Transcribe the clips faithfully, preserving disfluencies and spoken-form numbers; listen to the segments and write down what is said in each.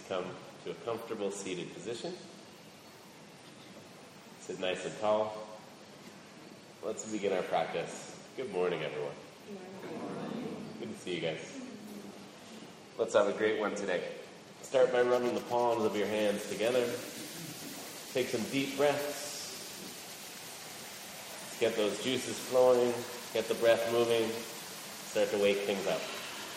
come to a comfortable seated position. Sit nice and tall. Let's begin our practice. Good morning, everyone. Good morning. Good to see you guys. Let's have a great one today. Start by rubbing the palms of your hands together. Take some deep breaths. Let's get those juices flowing. Get the breath moving. Start to wake things up.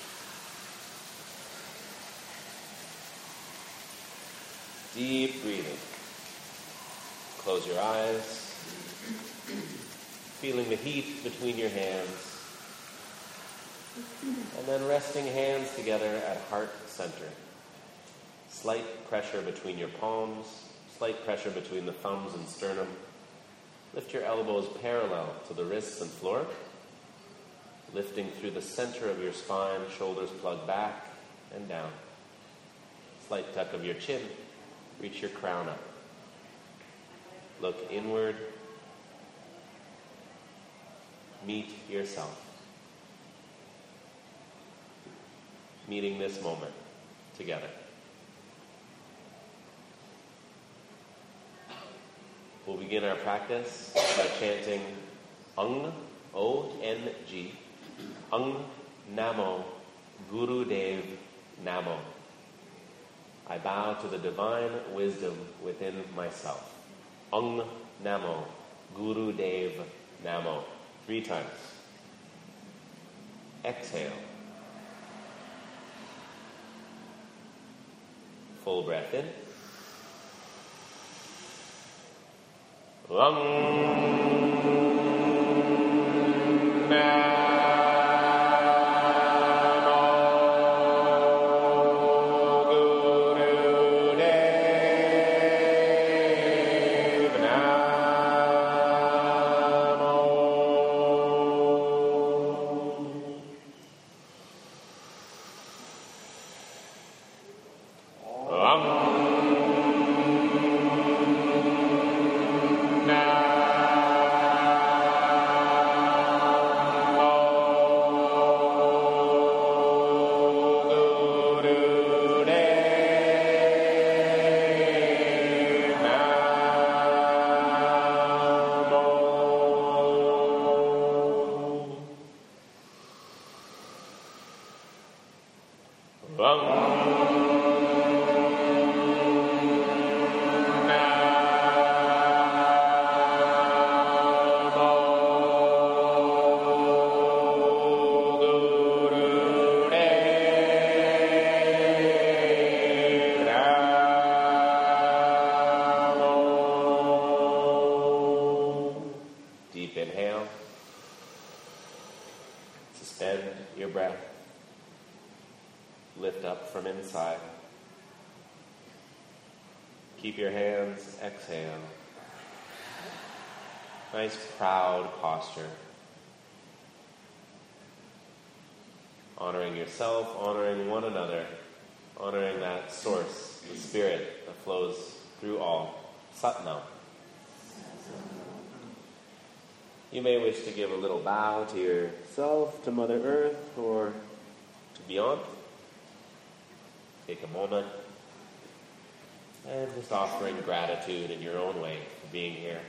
Deep breathing. Close your eyes. Feeling the heat between your hands. And then resting hands together at heart center. Slight pressure between your palms. Slight pressure between the thumbs and sternum. Lift your elbows parallel to the wrists and floor. Lifting through the center of your spine, shoulders plug back and down. Slight tuck of your chin. Reach your crown up. Look inward. Meet yourself. Meeting this moment together. We'll begin our practice by chanting Ang, O N G, Ang Namo Gurudev Namo. I bow to the divine wisdom within myself. Ang Namo Gurudev Namo. Three times. Exhale. Full breath in. Ang Namo Keep your hands, exhale. Nice proud posture. Honoring yourself, honoring one another, honoring that source, the spirit that flows through all. Satnam. You may wish to give a little bow to yourself, to Mother Earth, or to beyond. Take a moment. And just offering gratitude in your own way for being here.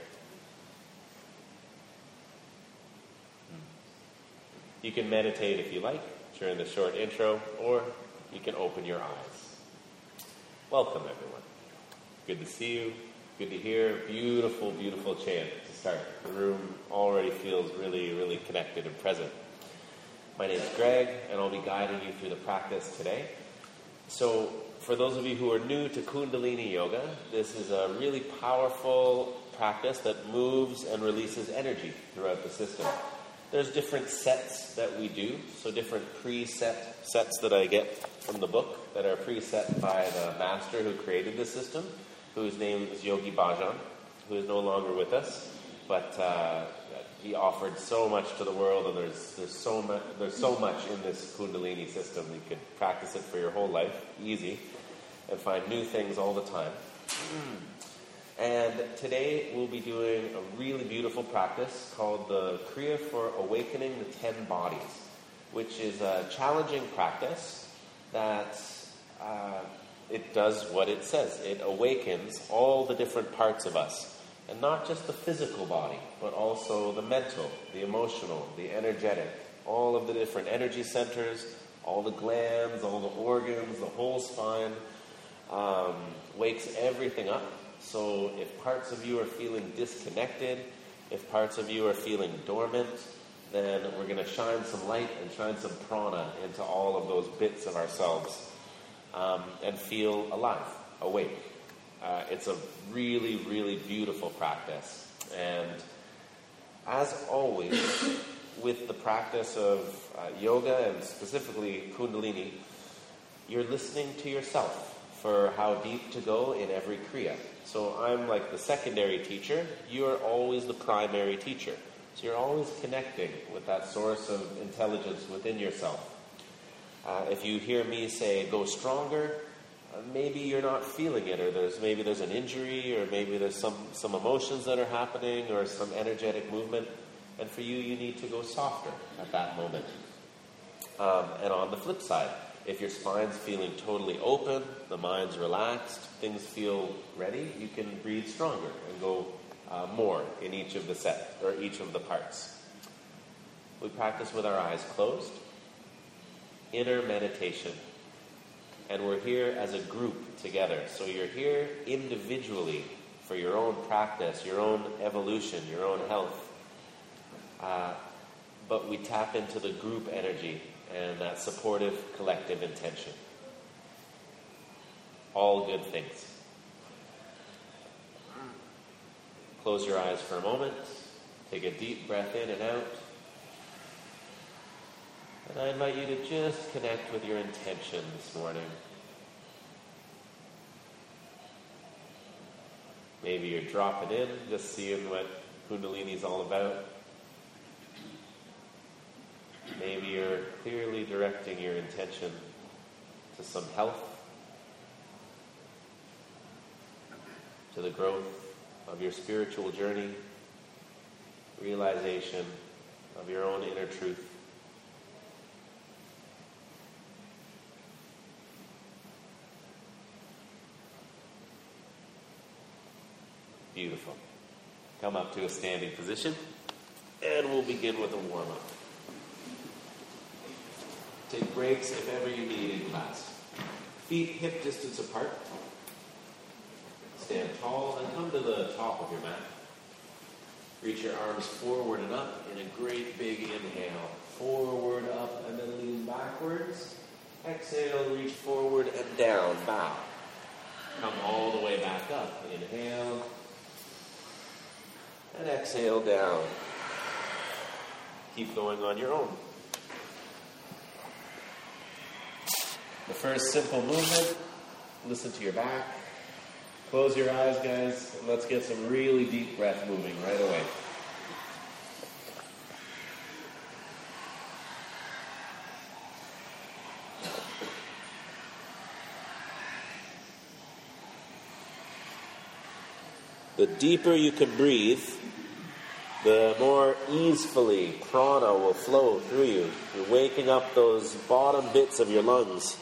You can meditate if you like during the short intro, or you can open your eyes. Welcome, everyone. Good to see you. Good to hear. Beautiful, beautiful chant to start. The room already feels really, really connected and present. My name is Greg, and I'll be guiding you through the practice today. So, for those of you who are new to Kundalini Yoga, this is a really powerful practice that moves and releases energy throughout the system. There's different sets that we do, so different preset sets that I get from the book that are preset by the master who created the system, whose name is Yogi Bhajan, who is no longer with us, but uh, he offered so much to the world, and there's there's so much there's so much in this Kundalini system. You could practice it for your whole life, easy, and find new things all the time. And today we'll be doing a really beautiful practice called the Kriya for Awakening the Ten Bodies, which is a challenging practice that uh, it does what it says. It awakens all the different parts of us. And not just the physical body, but also the mental, the emotional, the energetic, all of the different energy centers, all the glands, all the organs, the whole spine, um, wakes everything up. So if parts of you are feeling disconnected, if parts of you are feeling dormant, then we're going to shine some light and shine some prana into all of those bits of ourselves um, and feel alive, awake. Uh, it's a really, really beautiful practice. And as always, with the practice of uh, yoga and specifically Kundalini, you're listening to yourself for how deep to go in every kriya. So I'm like the secondary teacher. You are always the primary teacher. So you're always connecting with that source of intelligence within yourself. Uh, if you hear me say, go stronger, uh, maybe you're not feeling it, or there's maybe there's an injury, or maybe there's some, some emotions that are happening, or some energetic movement. And for you, you need to go softer at that moment. Um, and on the flip side, if your spine's feeling totally open, the mind's relaxed, things feel ready, you can breathe stronger and go uh, more in each of the sets, or each of the parts. We practice with our eyes closed. Inner meditation. And we're here as a group together. So you're here individually for your own practice, your own evolution, your own health. Uh, but we tap into the group energy and that supportive collective intention. All good things. Close your eyes for a moment. Take a deep breath in and out. And I invite you to just connect with your intention this morning. Maybe you're dropping in, just seeing what Kundalini is all about. Maybe you're clearly directing your intention to some health, to the growth of your spiritual journey, realization of your own inner truth. Beautiful. Come up to a standing position, and we'll begin with a warm-up. Take breaks if ever you need in class. Feet hip distance apart. Stand tall and come to the top of your mat. Reach your arms forward and up in a great big inhale. Forward, up, and then lean backwards. Exhale, reach forward and down, bow. Come all the way back up. Inhale. And exhale down. Keep going on your own. The first simple movement, listen to your back. Close your eyes, guys, and let's get some really deep breath moving right away. The deeper you can breathe, the more easefully prana will flow through you. You're waking up those bottom bits of your lungs.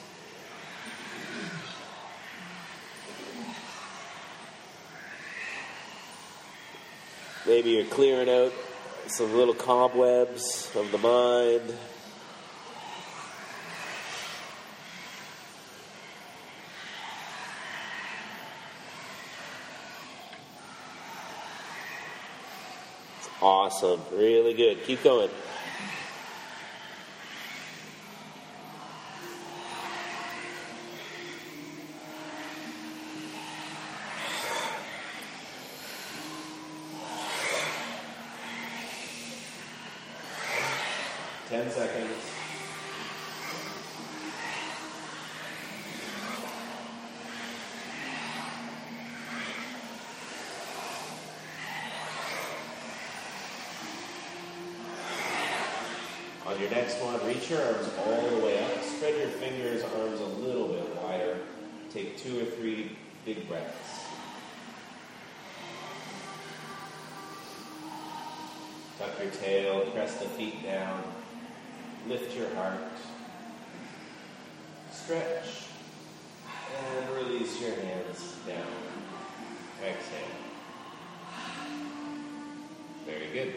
Maybe you're clearing out some little cobwebs of the mind. It's awesome. Really good. Keep going. Ten seconds. On your next one, reach your arms all the way up. Spread your fingers, arms a little bit wider. Take two or three big breaths. Tuck your tail, press the feet down. Lift your heart. Stretch. And release your hands down. Exhale. Very good.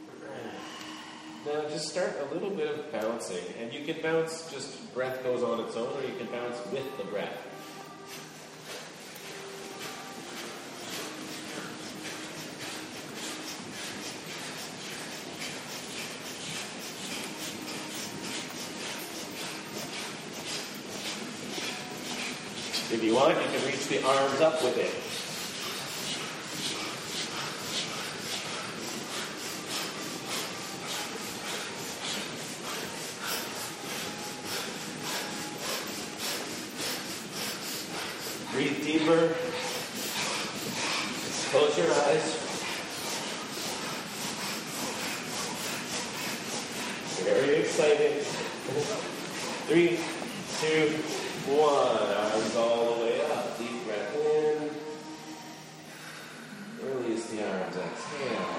Now just start a little bit of bouncing. And you can bounce, just breath goes on its own, or you can bounce with the breath. If you want, you can reach the arms up with it. Breathe deeper. Close your eyes. Very exciting. Three, two, one. Arms all the way up. Deep breath in. Release the arms. Exhale.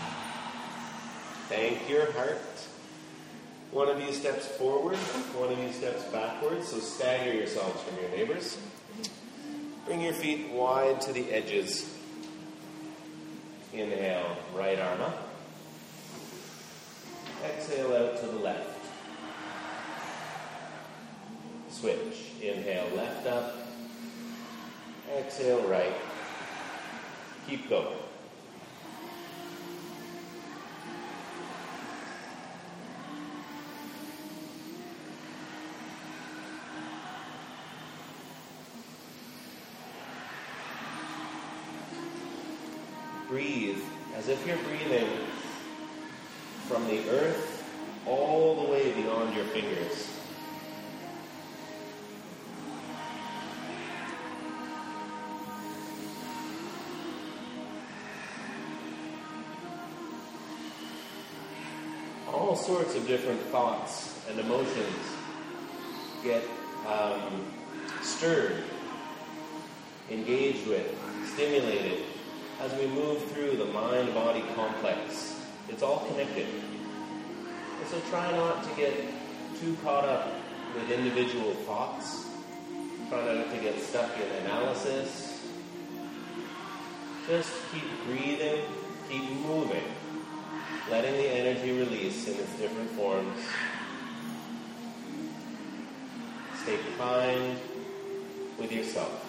Thank your heart. One of you steps forward. One of you steps backwards. So stagger yourselves from your neighbors. Bring your feet wide to the edges. Inhale, right arm up. Exhale out to the left. Switch. Inhale, left up. Exhale, right. Keep going. Breathe as if you're breathing from the earth all the way beyond your fingers. All sorts of different thoughts and emotions get um, stirred, engaged with, stimulated as we move through the mind-body complex. It's all connected. And so try not to get too caught up with individual thoughts. Try not to get stuck in analysis. Just keep breathing, keep moving, letting the energy release in its different forms. Stay kind with yourself.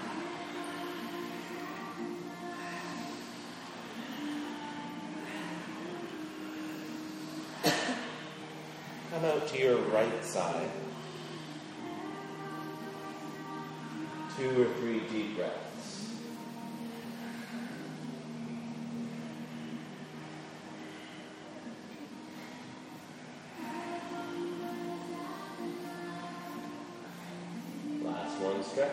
Come out to your right side. Two or three deep breaths. Last one, stretch.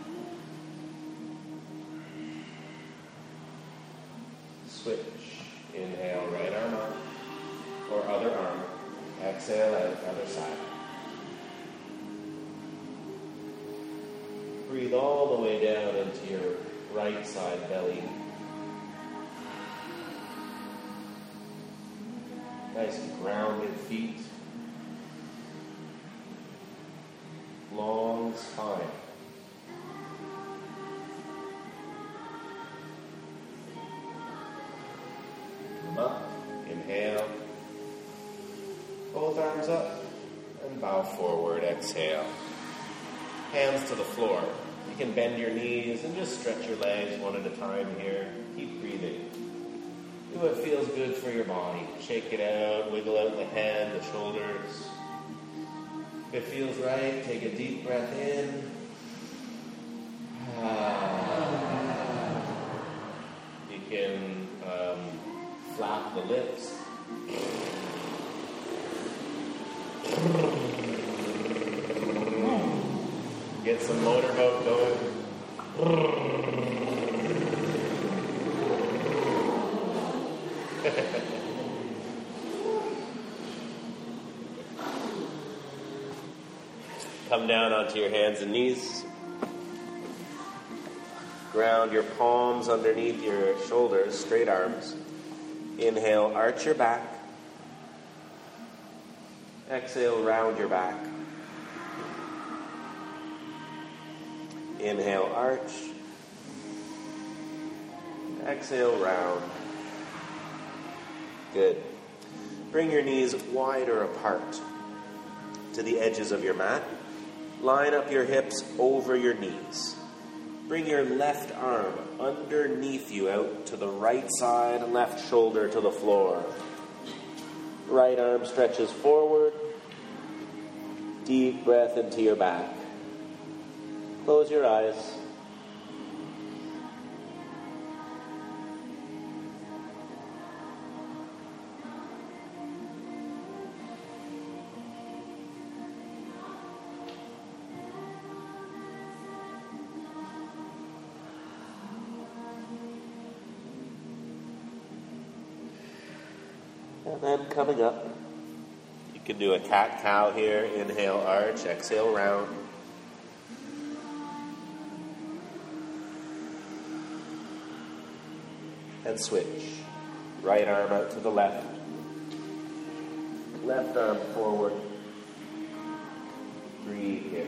Switch. Inhale, right arm up, or other arm. Exhale out, other side. Breathe all the way down into your right side belly. Nice grounded feet. Long spine. Come up. Inhale. Both arms up and bow forward. Exhale. Hands to the floor. You can bend your knees and just stretch your legs one at a time here. Keep breathing. Do what feels good for your body. Shake it out, wiggle out the head, the shoulders. If it feels right, take a deep breath in. Ah. You can um, flap the lips. Get some motorboat going. Come down onto your hands and knees. Ground your palms underneath your shoulders, straight arms. Inhale, arch your back. Exhale, round your back. Inhale, arch. Exhale, round. Good. Bring your knees wider apart to the edges of your mat. Line up your hips over your knees. Bring your left arm underneath you out to the right side, left shoulder to the floor. Right arm stretches forward. Deep breath into your back. Close your eyes. And then coming up, you can do a cat-cow here. Inhale, arch. Exhale, round. And switch. Right arm out to the left. Left arm forward. Breathe here.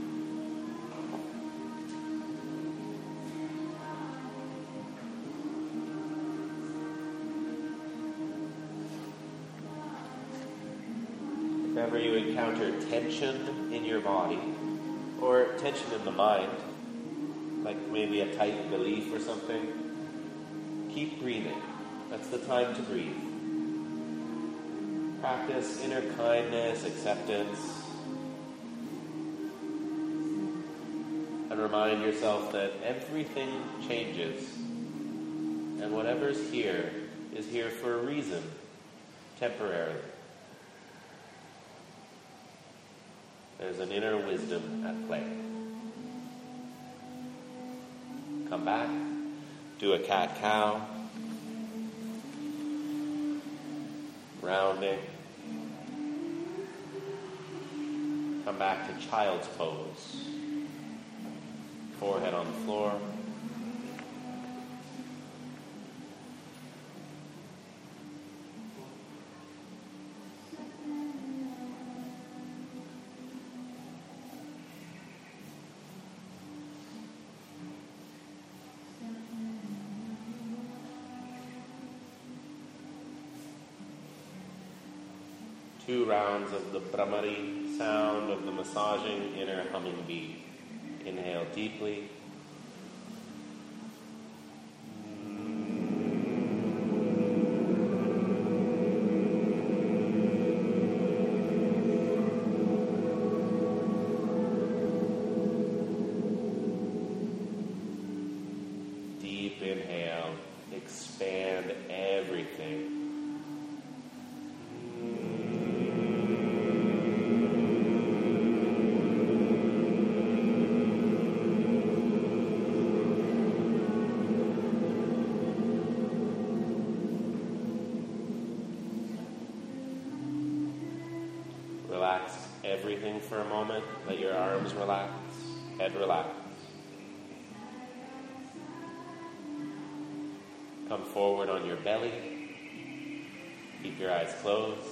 If ever you encounter tension in your body, or tension in the mind, like maybe a tight belief or something, keep breathing. That's the time to breathe. Practice inner kindness, acceptance, and remind yourself that everything changes, and whatever's here is here for a reason, temporarily. There's an inner wisdom at play. Come back. Do a cat-cow. Rounding. Come back to child's pose. Forehead on the floor. Two rounds of the Brahmari sound of the massaging inner humming bee. Inhale deeply. Deep inhale. Expand everything. Relax everything for a moment. Let your arms relax, head relax. Come forward on your belly. Keep your eyes closed.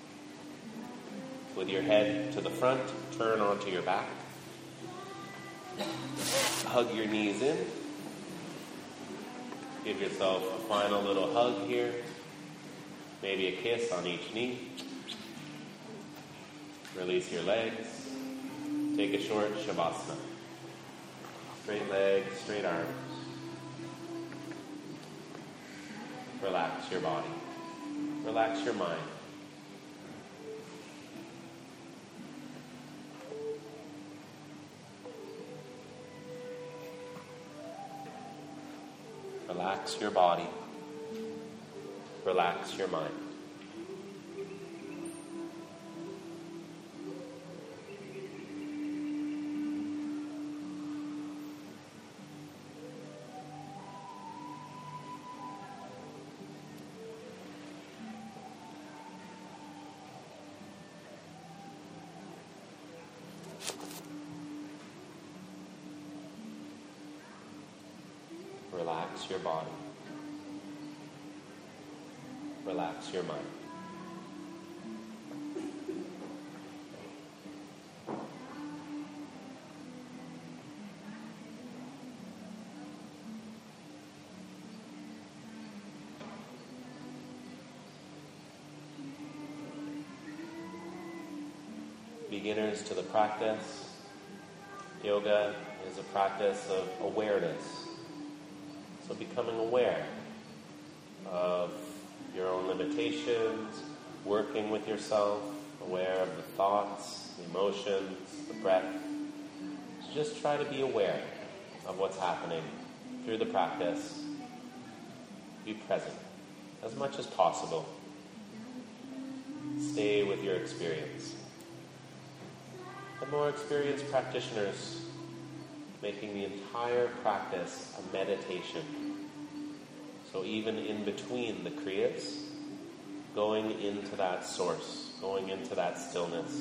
With your head to the front, turn onto your back. Hug your knees in. Give yourself a final little hug here. Maybe a kiss on each knee. Release your legs. Take a short Shavasana. Straight legs, straight arms. Relax your body. Relax your mind. Relax your body. Relax your mind. Relax your body. Relax your mind. beginners to the practice, yoga is a practice of awareness. So becoming aware of your own limitations, working with yourself, aware of the thoughts, the emotions, the breath. So just try to be aware of what's happening through the practice. Be present as much as possible. Stay with your experience. The more experienced practitioners making the entire practice a meditation. So even in between the kriyas, going into that source, going into that stillness.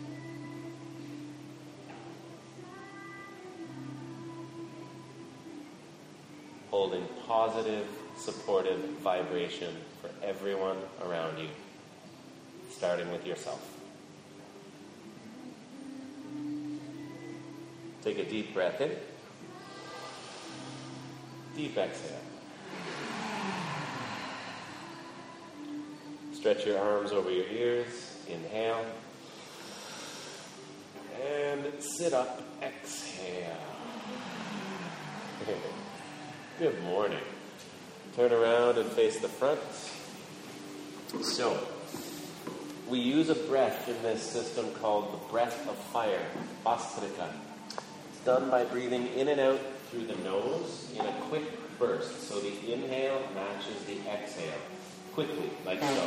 Holding positive, supportive vibration for everyone around you, starting with yourself. Take a deep breath in. Deep exhale. Stretch your arms over your ears. Inhale. And sit up. Exhale. Good morning. Turn around and face the front. So, we use a breath in this system called the breath of fire, Bhastrika. It's done by breathing in and out through the nose in a quick burst. So the inhale matches the exhale. Quickly, like so.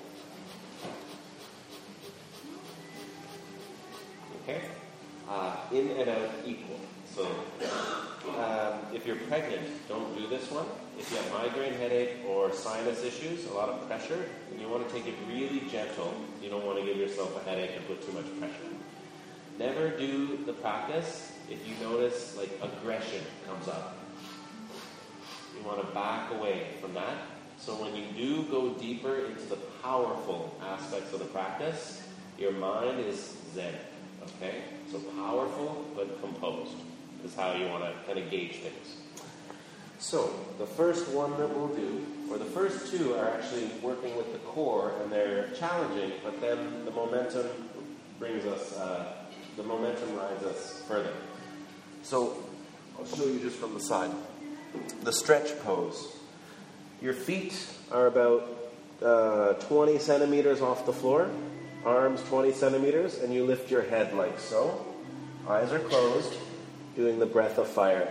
Okay? Uh, in and out equal. So, um, if you're pregnant, don't do this one. If you have migraine headache or sinus issues, a lot of pressure, and you want to take it really gentle, you don't want to give yourself a headache and put too much pressure. Never do the practice if you notice like aggression comes up. You want to back away from that. So when you do go deeper into the powerful aspects of the practice, your mind is zen. Okay? So powerful but composed is how you want to kind of gauge things. So the first one that we'll do, or the first two are actually working with the core, and they're challenging, but then the momentum brings us, uh, the momentum rides us further. So I'll show you just from the side. The stretch pose. Your feet are about uh, twenty centimeters off the floor, arms twenty centimeters, and you lift your head like so. Eyes are closed, doing the breath of fire.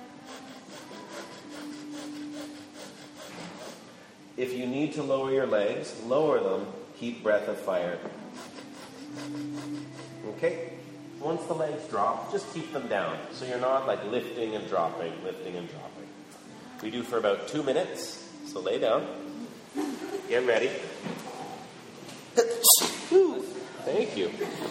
If you need to lower your legs, lower them, keep breath of fire. Okay? Once the legs drop, just keep them down. So you're not like lifting and dropping, lifting and dropping. We do for about two minutes. So lay down. Get ready. Thank you.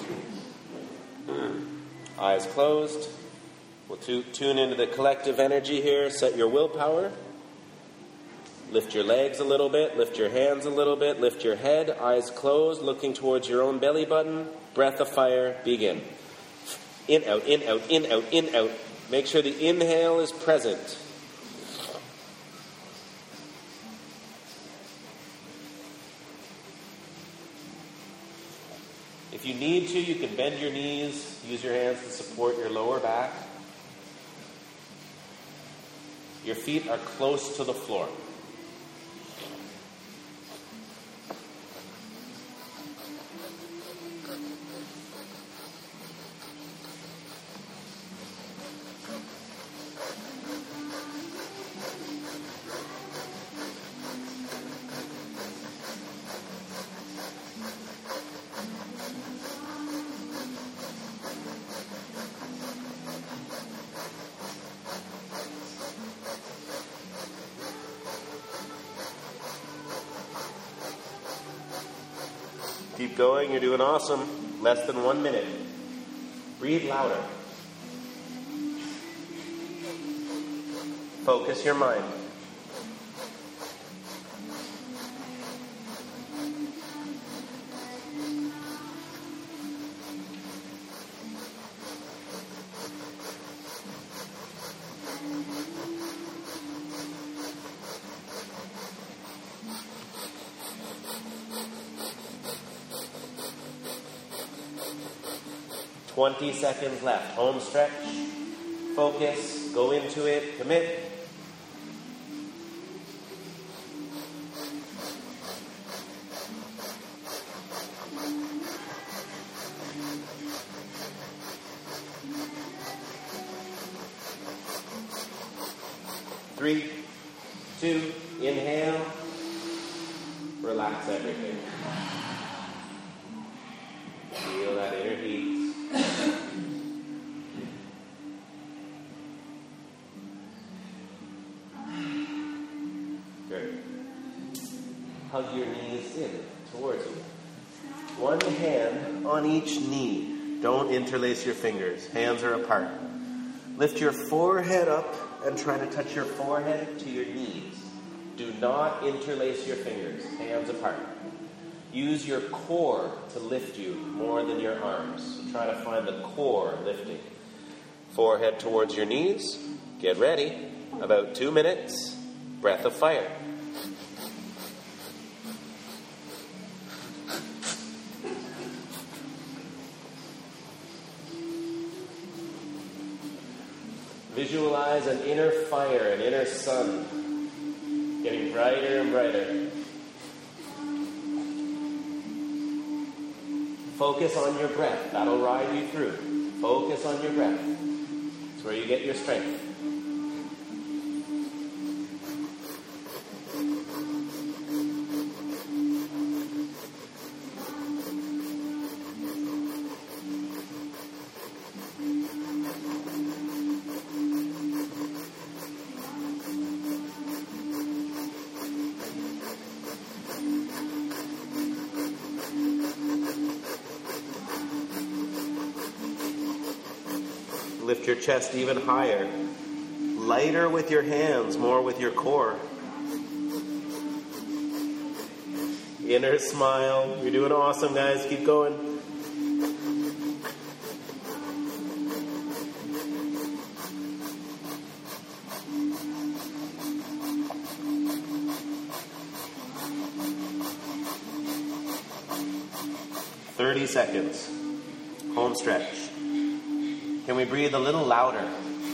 Eyes closed. We'll tu- tune into the collective energy here. Set your willpower. Lift your legs a little bit. Lift your hands a little bit. Lift your head. Eyes closed, looking towards your own belly button. Breath of fire. Begin. In, out, in, out, in, out, in, out. Make sure the inhale is present. If you need to, you can bend your knees, use your hands to support your lower back. Your feet are close to the floor. Keep going, you're doing awesome. Less than one minute. Breathe louder. Focus your mind. twenty seconds left. Home stretch. Focus. Go into it. Commit. Three, two, inhale. Relax everything. Feel that inner heat. Good. Hug your knees in towards you. One hand on each knee. Don't interlace your fingers. Hands are apart. Lift your forehead up and try to touch your forehead to your knees. Do not interlace your fingers. Hands apart. Use your core to lift you more than your arms. So try to find the core lifting. Forehead towards your knees. Get ready. About two minutes. Breath of fire. Visualize an inner fire, an inner sun, getting brighter and brighter. Focus on your breath. That'll ride you through. Focus on your breath. It's where you get your strength. Lift your chest even higher. Lighter with your hands, more with your core. Inner smile. You're doing awesome, guys. Keep going. thirty seconds. Home stretch. Can we breathe a little louder?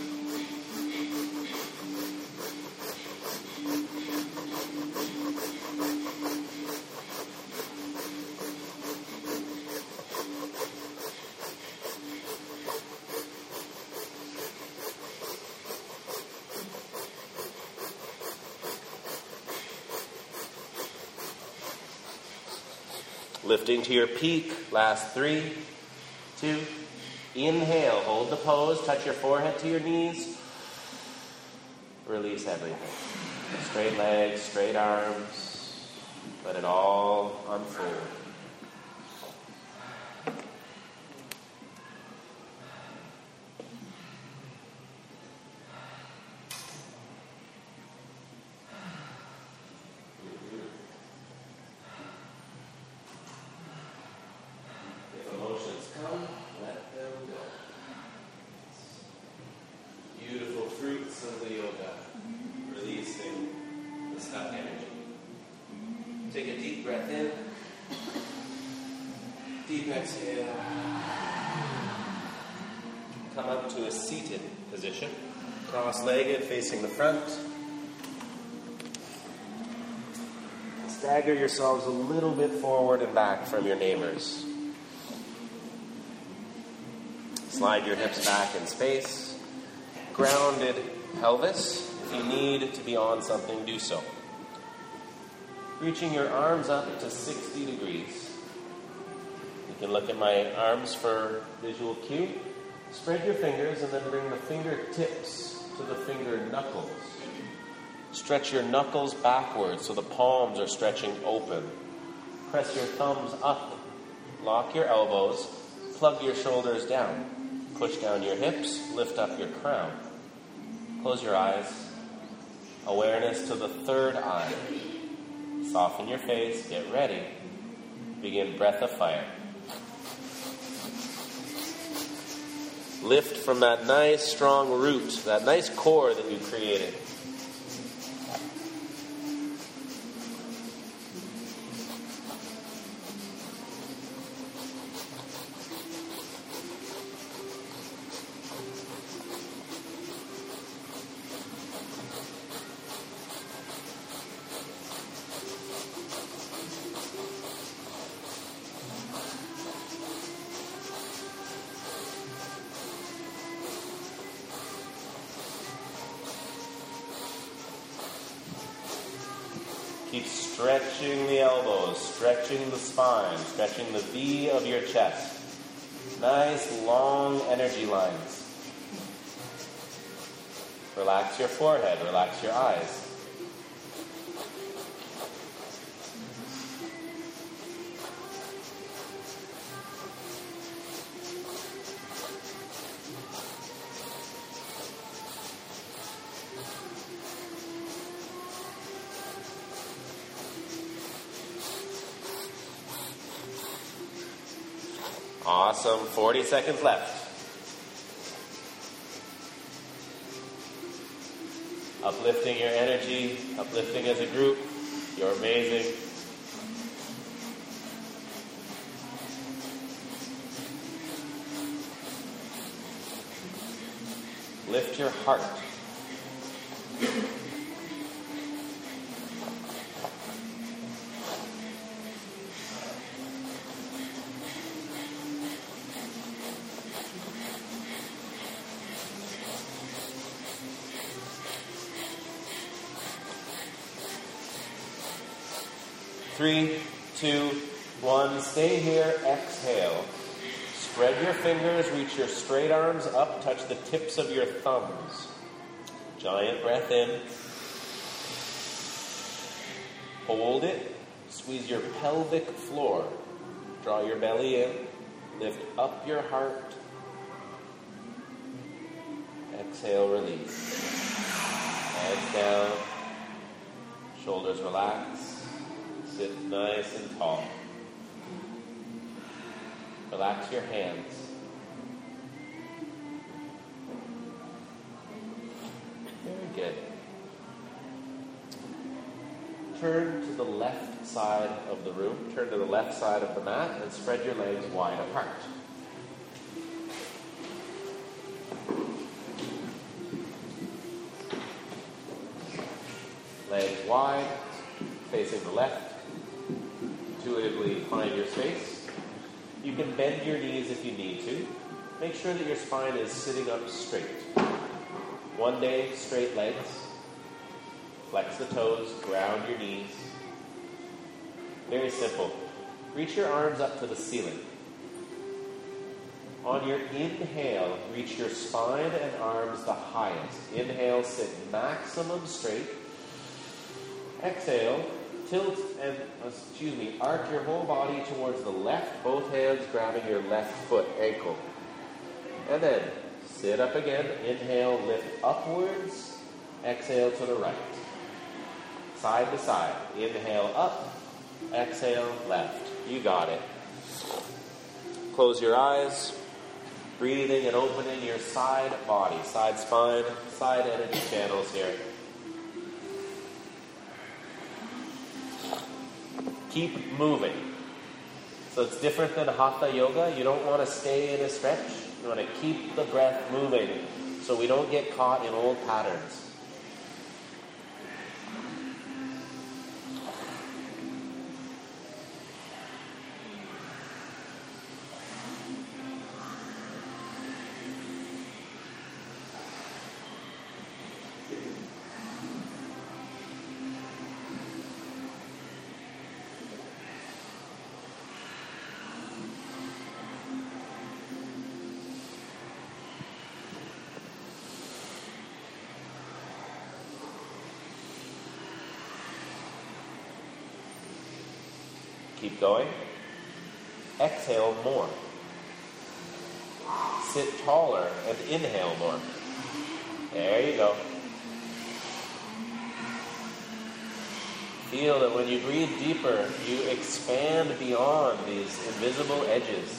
Lifting to your peak. Last three, two, inhale. Hold the pose. Touch your forehead to your knees. Release everything. Straight legs, straight arms. Let it all unfold. Take a deep breath in. Deep exhale. Come up to a seated position. Cross-legged, facing the front. Stagger yourselves a little bit forward and back from your neighbors. Slide your hips back in space. Grounded pelvis. If you need to be on something, do so. Reaching your arms up to sixty degrees. You can look at my arms for visual cue. Spread your fingers and then bring the fingertips to the finger knuckles. Stretch your knuckles backwards so the palms are stretching open. Press your thumbs up. Lock your elbows. Plug your shoulders down. Push down your hips. Lift up your crown. Close your eyes. Awareness to the third eye. Soften your face, get ready. Begin breath of fire. Lift from that nice strong root, that nice core that you created. Keep stretching the elbows, stretching the spine, stretching the V of your chest. Nice long energy lines. Relax your forehead, relax your eyes. Awesome. forty seconds left. Uplifting your energy, uplifting as a group. You're amazing. Lift your heart. Three, two, one. Stay here. Exhale. Spread your fingers. Reach your straight arms up. Touch the tips of your thumbs. Giant breath in. Hold it. Squeeze your pelvic floor. Draw your belly in. Lift up your heart. Exhale, release. Heads down. Shoulders relax. Sit nice and tall. Relax your hands. Very good. Turn to the left side of the room. Turn to the left side of the mat and spread your legs wide apart. Legs wide, facing the left. Intuitively find your space. You can bend your knees if you need to. Make sure that your spine is sitting up straight. One day, straight legs. Flex the toes, ground your knees. Very simple. Reach your arms up to the ceiling. On your inhale, reach your spine and arms the highest. Inhale, sit maximum straight. Exhale, tilt and, excuse me, arc your whole body towards the left, both hands grabbing your left foot, ankle. And then sit up again. Inhale, lift upwards. Exhale to the right. Side to side. Inhale up. Exhale left. You got it. Close your eyes. Breathing and opening your side body, side spine, side energy channels here. Keep moving. So it's different than Hatha Yoga. You don't want to stay in a stretch. You want to keep the breath moving so we don't get caught in old patterns. Keep going. Exhale more. Sit taller and inhale more. There you go. Feel that when you breathe deeper, you expand beyond these invisible edges.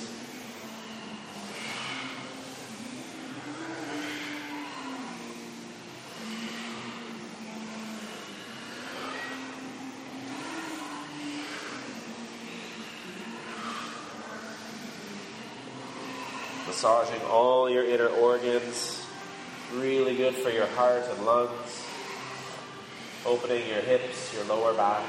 Massaging all your inner organs. Really good for your heart and lungs. Opening your hips, your lower back.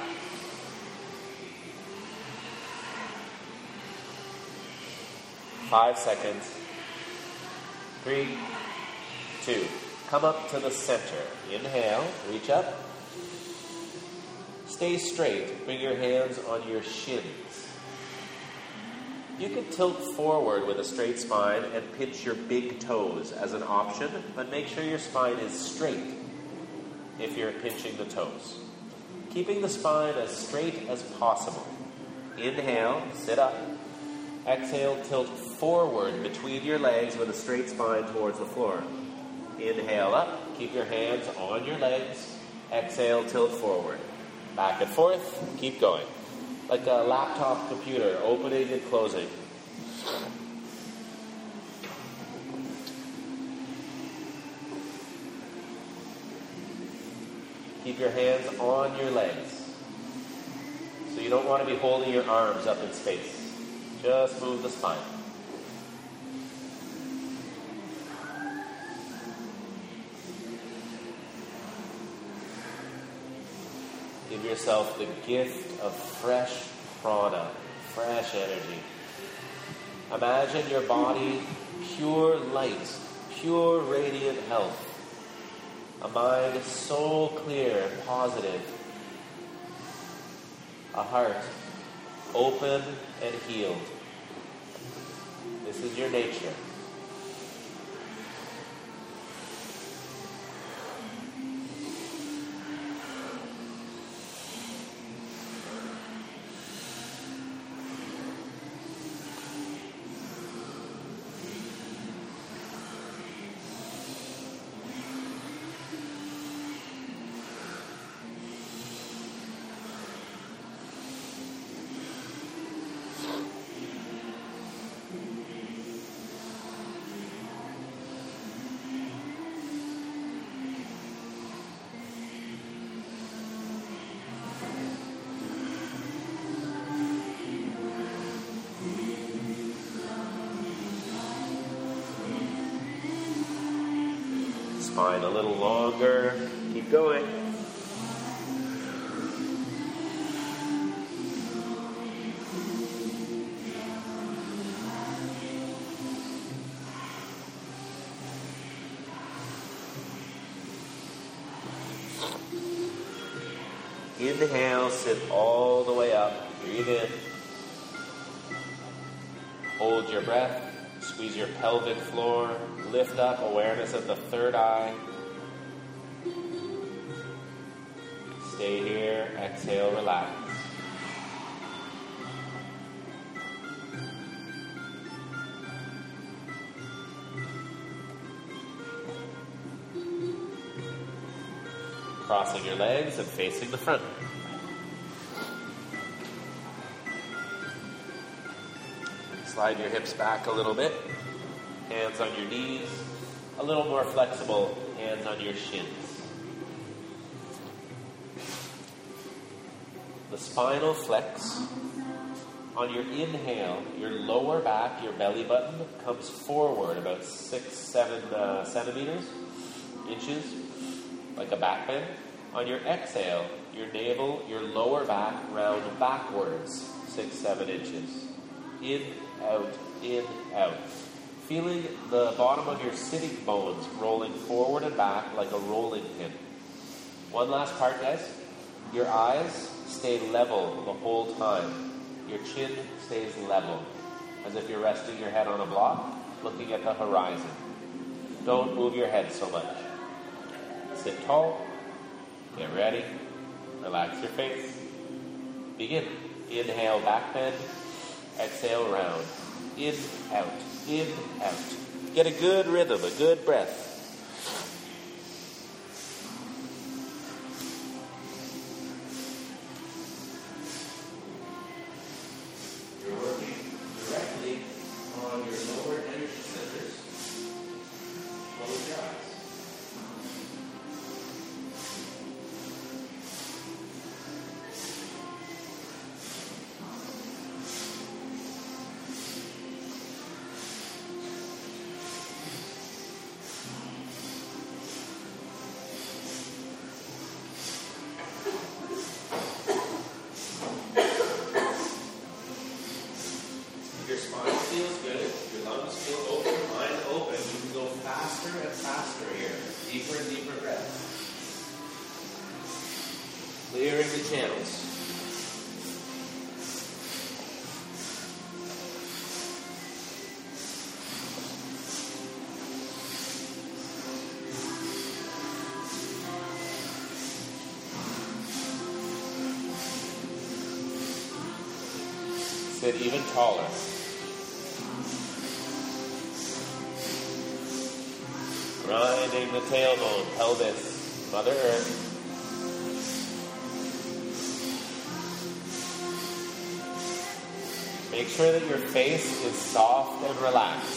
Five seconds. Three, two. Come up to the center. Inhale, reach up. Stay straight. Bring your hands on your shins. You can tilt forward with a straight spine and pinch your big toes as an option, but make sure your spine is straight if you're pinching the toes. Keeping the spine as straight as possible. Inhale, sit up. Exhale, tilt forward between your legs with a straight spine towards the floor. Inhale up, keep your hands on your legs. Exhale, tilt forward. Back and forth, keep going. Like a laptop computer, opening and closing. Keep your hands on your legs. So you don't want to be holding your arms up in space. Just move the spine. Give yourself the gift of fresh prana, fresh energy. Imagine your body pure light, pure radiant health. A mind so clear, positive. A heart open and healed. This is your nature. Spine a little longer. Keep going. Inhale, sit all the way up. Breathe in. Hold your breath. Squeeze your pelvic floor. Lift up, awareness of the third eye. Stay here. Exhale, relax. Crossing your legs and facing the front. Slide your hips back a little bit. Hands on your knees. A little more flexible. Hands on your shins. The spinal flex. On your inhale, your lower back, your belly button comes forward about six, seven uh, centimeters, inches, like a back bend. On your exhale, your navel, your lower back round backwards, six, seven inches. In, out, in, out. Feeling the bottom of your sitting bones rolling forward and back like a rolling pin. One last part, guys. Your eyes stay level the whole time. Your chin stays level, as if you're resting your head on a block, looking at the horizon. Don't move your head so much. Sit tall. Get ready. Relax your face. Begin. Inhale, back bend. Exhale, round. In, out. In, out. Get a good rhythm, a good breath. You're working directly on your lower energy centers. Close your eyes. Your spine feels good, your lungs feel open, mind open. You can go faster and faster here. Deeper and deeper breaths. Clearing the channels. Sit even taller. Grinding the tailbone, pelvis, Mother Earth. Make sure that your face is soft and relaxed.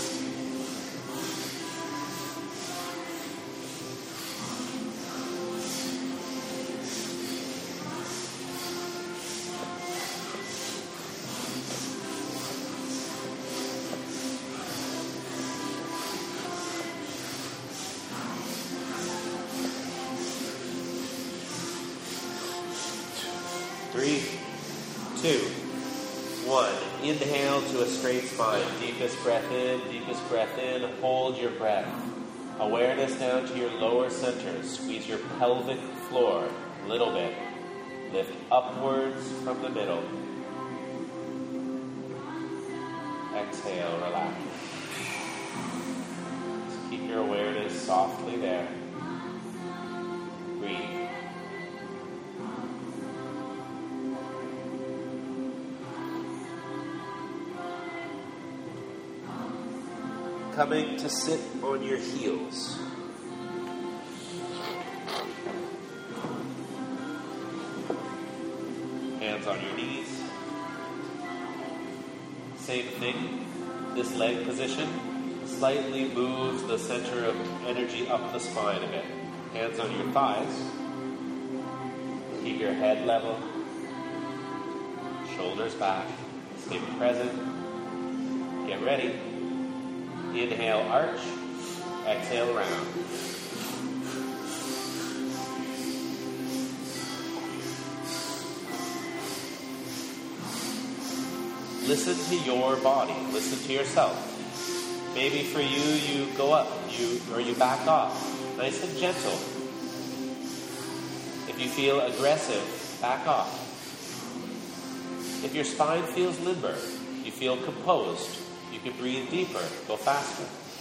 Three, two, one. Inhale to a straight spine. Deepest breath in, deepest breath in. Hold your breath. Awareness down to your lower center. Squeeze your pelvic floor a little bit. Lift upwards from the middle. Exhale, relax. Just keep your awareness softly there. Breathe. Coming to sit on your heels. Hands on your knees. Same thing. This leg position slightly moves the center of energy up the spine a bit. Hands on your thighs. Keep your head level. Shoulders back. Stay present. Get ready. Inhale, arch. Exhale, round. Listen to your body. Listen to yourself. Maybe for you, you go up, you or you back off. Nice and gentle. If you feel aggressive, back off. If your spine feels limber, you feel composed, you can breathe deeper, go faster.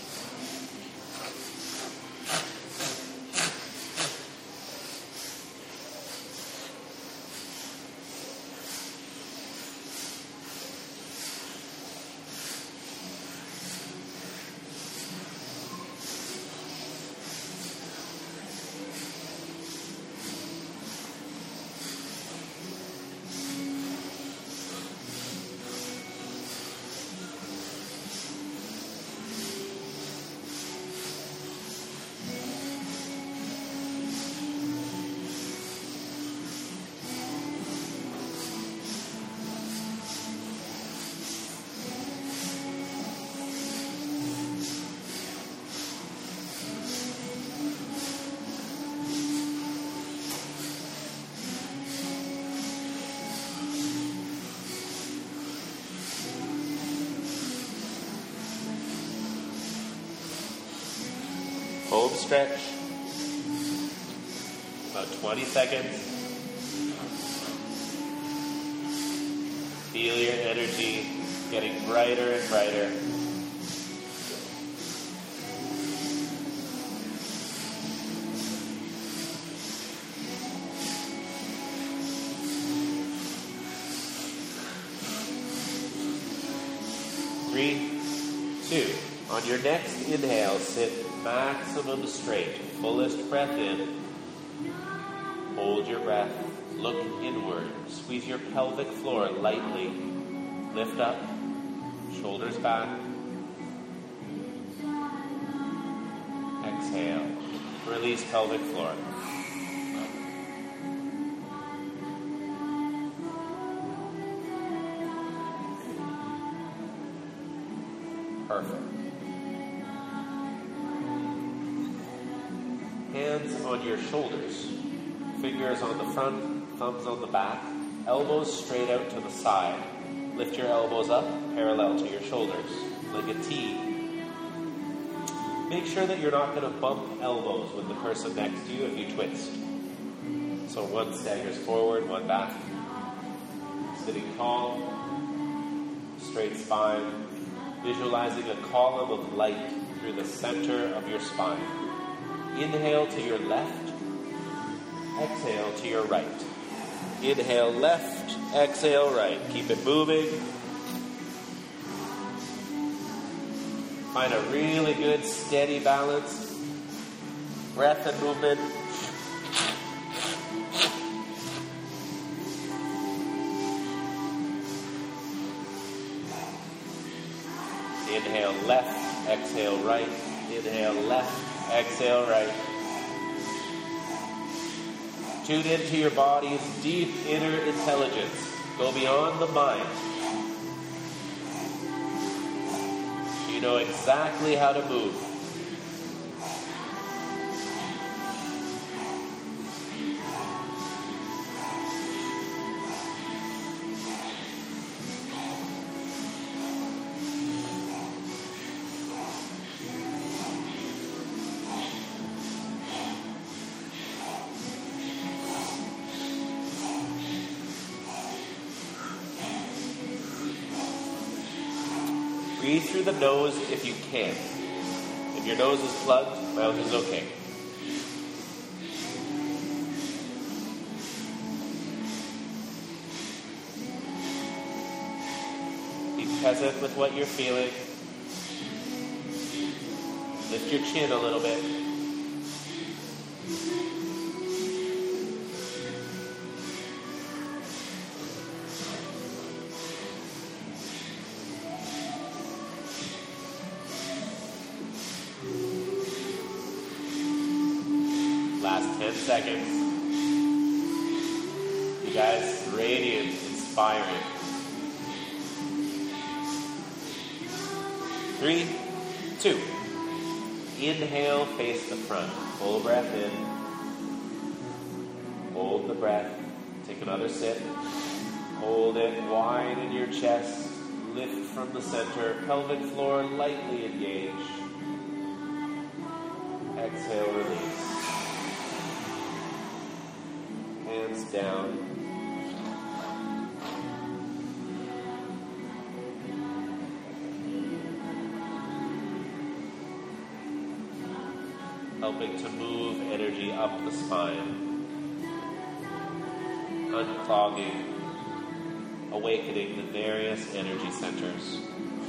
Home stretch, about twenty seconds. Feel your energy getting brighter and brighter. Three, two. On your next inhale, sit maximum straight. Fullest breath in. Hold your breath. Look inward. Squeeze your pelvic floor lightly. Lift up. Shoulders back. Exhale. Release pelvic floor. Perfect. Hands on your shoulders, fingers on the front, thumbs on the back, elbows straight out to the side. Lift your elbows up, parallel to your shoulders, like a T. Make sure that you're not going to bump elbows with the person next to you if you twist. So one staggers forward, one back. Sitting tall, straight spine, visualizing a column of light through the center of your spine. Inhale to your left, exhale to your right. Inhale left, exhale right. Keep it moving. Find a really good steady balance. Breath and movement. Inhale left, exhale right. Inhale left, exhale right. Tune into your body's deep inner intelligence. Go beyond the mind. You know exactly how to move. Breathe through the nose if you can. If your nose is plugged, mouth is okay. Be present with what you're feeling. Lift your chin a little bit. Last ten seconds. You guys, radiant, inspiring. Three, two. Inhale, face the front. Full breath in. Hold the breath. Take another sip. Hold it. Widen your chest. Lift from the center. Pelvic floor lightly engaged. Exhale, release. Hands down. Helping to move energy up the spine. Unclogging. Awakening the various energy centers.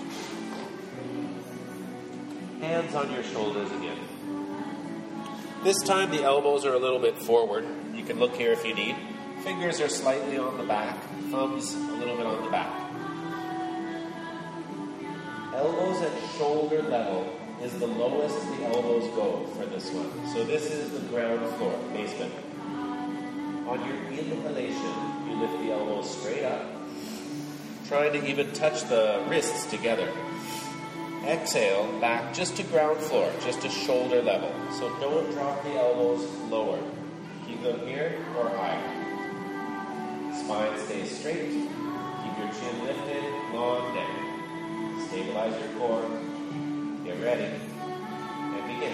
Hands on your shoulders again. This time the elbows are a little bit forward. You can look here if you need. Fingers are slightly on the back. Thumbs a little bit on the back. Elbows at shoulder level is the lowest the elbows go for this one. So this is the ground floor, basement. On your inhalation, you lift the elbows straight up, trying to even touch the wrists together. Exhale, back just to ground floor, just to shoulder level. So don't drop the elbows lower. Keep them here or higher. Spine stays straight. Keep your chin lifted, long neck. Stabilize your core. Get ready. And begin.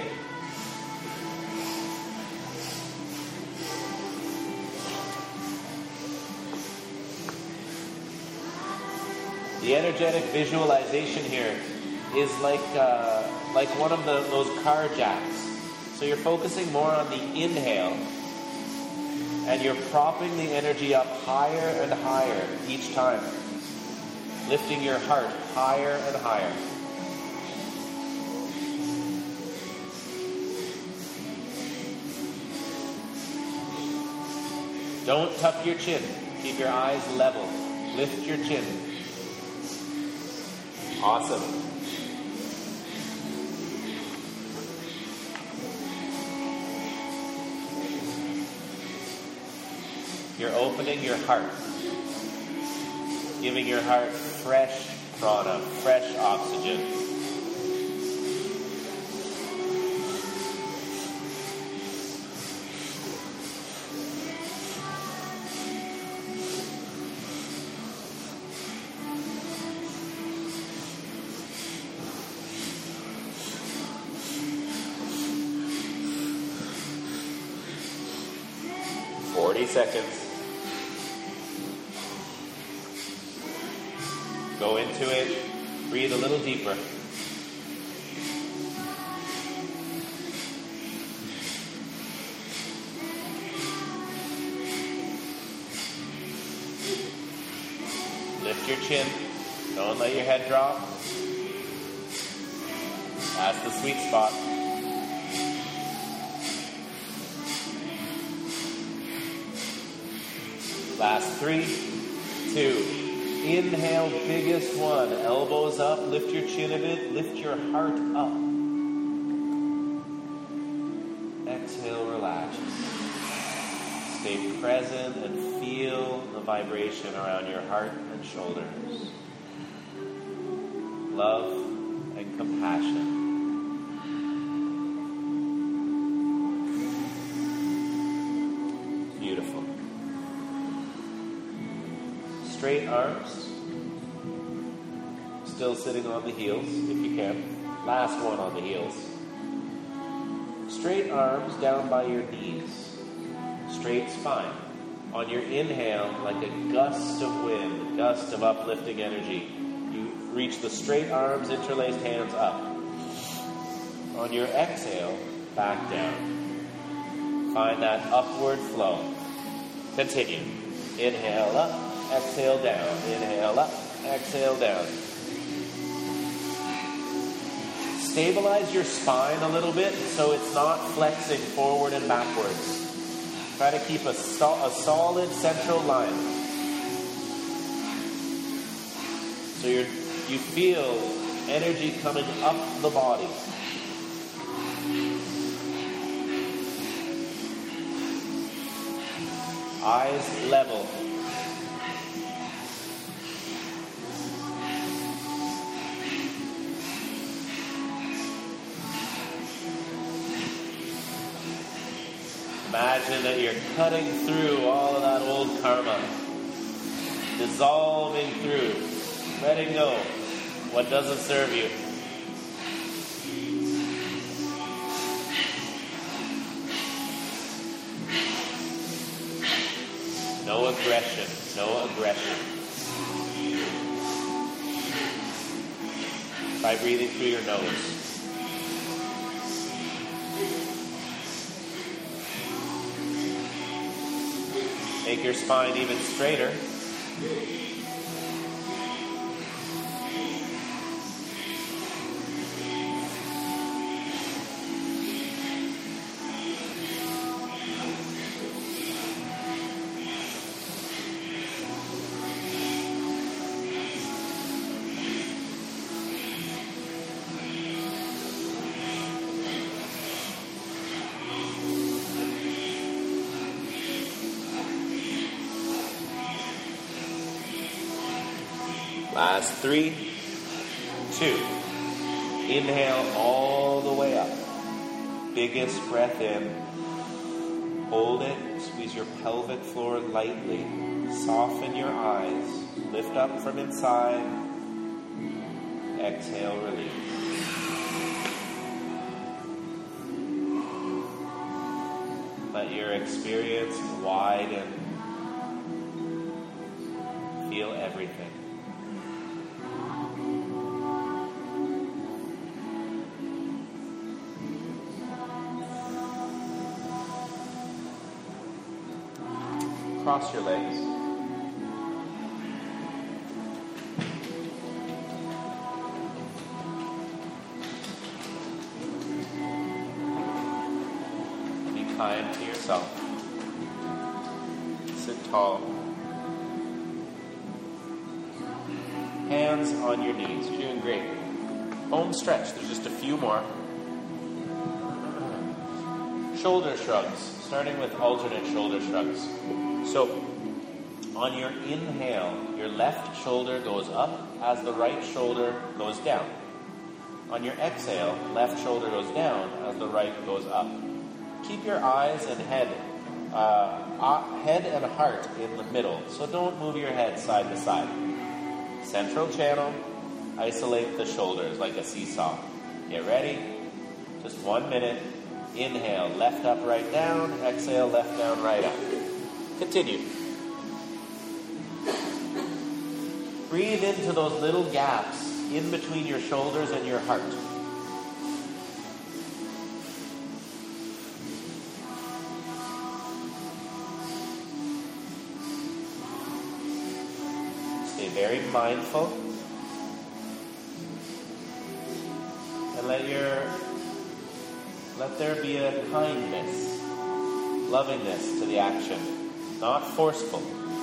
The energetic visualization here is like uh, like one of the, those car jacks. So you're focusing more on the inhale, and you're propping the energy up higher and higher each time, lifting your heart higher and higher. Don't tuck your chin. Keep your eyes level. Lift your chin. Awesome. You're opening your heart, giving your heart fresh prana, fresh oxygen. forty seconds. Go into it. Breathe a little deeper. Lift your chin. Don't let your head drop. That's the sweet spot. Last three, two. Inhale, biggest one. Elbows up, lift your chin a bit, lift your heart up. Exhale, relax. Stay present and feel the vibration around your heart and shoulders. Love and compassion. Beautiful. Straight arms. Still sitting on the heels, if you can. Last one on the heels. Straight arms down by your knees. Straight spine. On your inhale, like a gust of wind, a gust of uplifting energy, you reach the straight arms, interlaced hands up. On your exhale, back down. Find that upward flow. Continue. Inhale up, exhale down. Inhale up, exhale down. Stabilize your spine a little bit so it's not flexing forward and backwards. Try to keep a, so- a solid central line. So you're, you feel energy coming up the body. Eyes level. Imagine that you're cutting through all of that old karma, dissolving through, letting go what doesn't serve you. No aggression, no aggression. Try breathing through your nose. Make your spine even straighter. Last three, two. Inhale all the way up. Biggest breath in. Hold it. Squeeze your pelvic floor lightly. Soften your eyes. Lift up from inside. Exhale, release. Let your experience widen. Feel everything. Cross your legs. Be kind to yourself. Sit tall. Hands on your knees. You're doing great. Home stretch. There's just a few more. Shoulder shrugs. Starting with alternate shoulder shrugs. So, on your inhale, your left shoulder goes up as the right shoulder goes down. On your exhale, left shoulder goes down as the right goes up. Keep your eyes and head, uh, uh, head and heart in the middle. So don't move your head side to side. Central channel, isolate the shoulders like a seesaw. Get ready. Just one minute. Inhale, left up, right down. Exhale, left down, right up. Continue. Breathe into those little gaps in between your shoulders and your heart. Stay very mindful. And let your let there be a kindness, lovingness to the action, not forceful.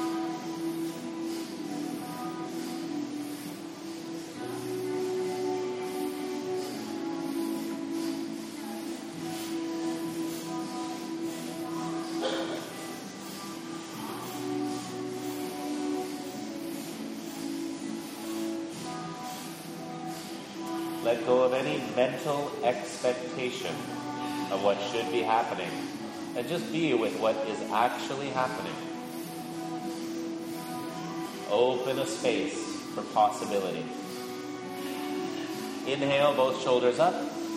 Let go of any mental expectation of what should be happening, and just be with what is actually happening. Open a space for possibility. Inhale, both shoulders up,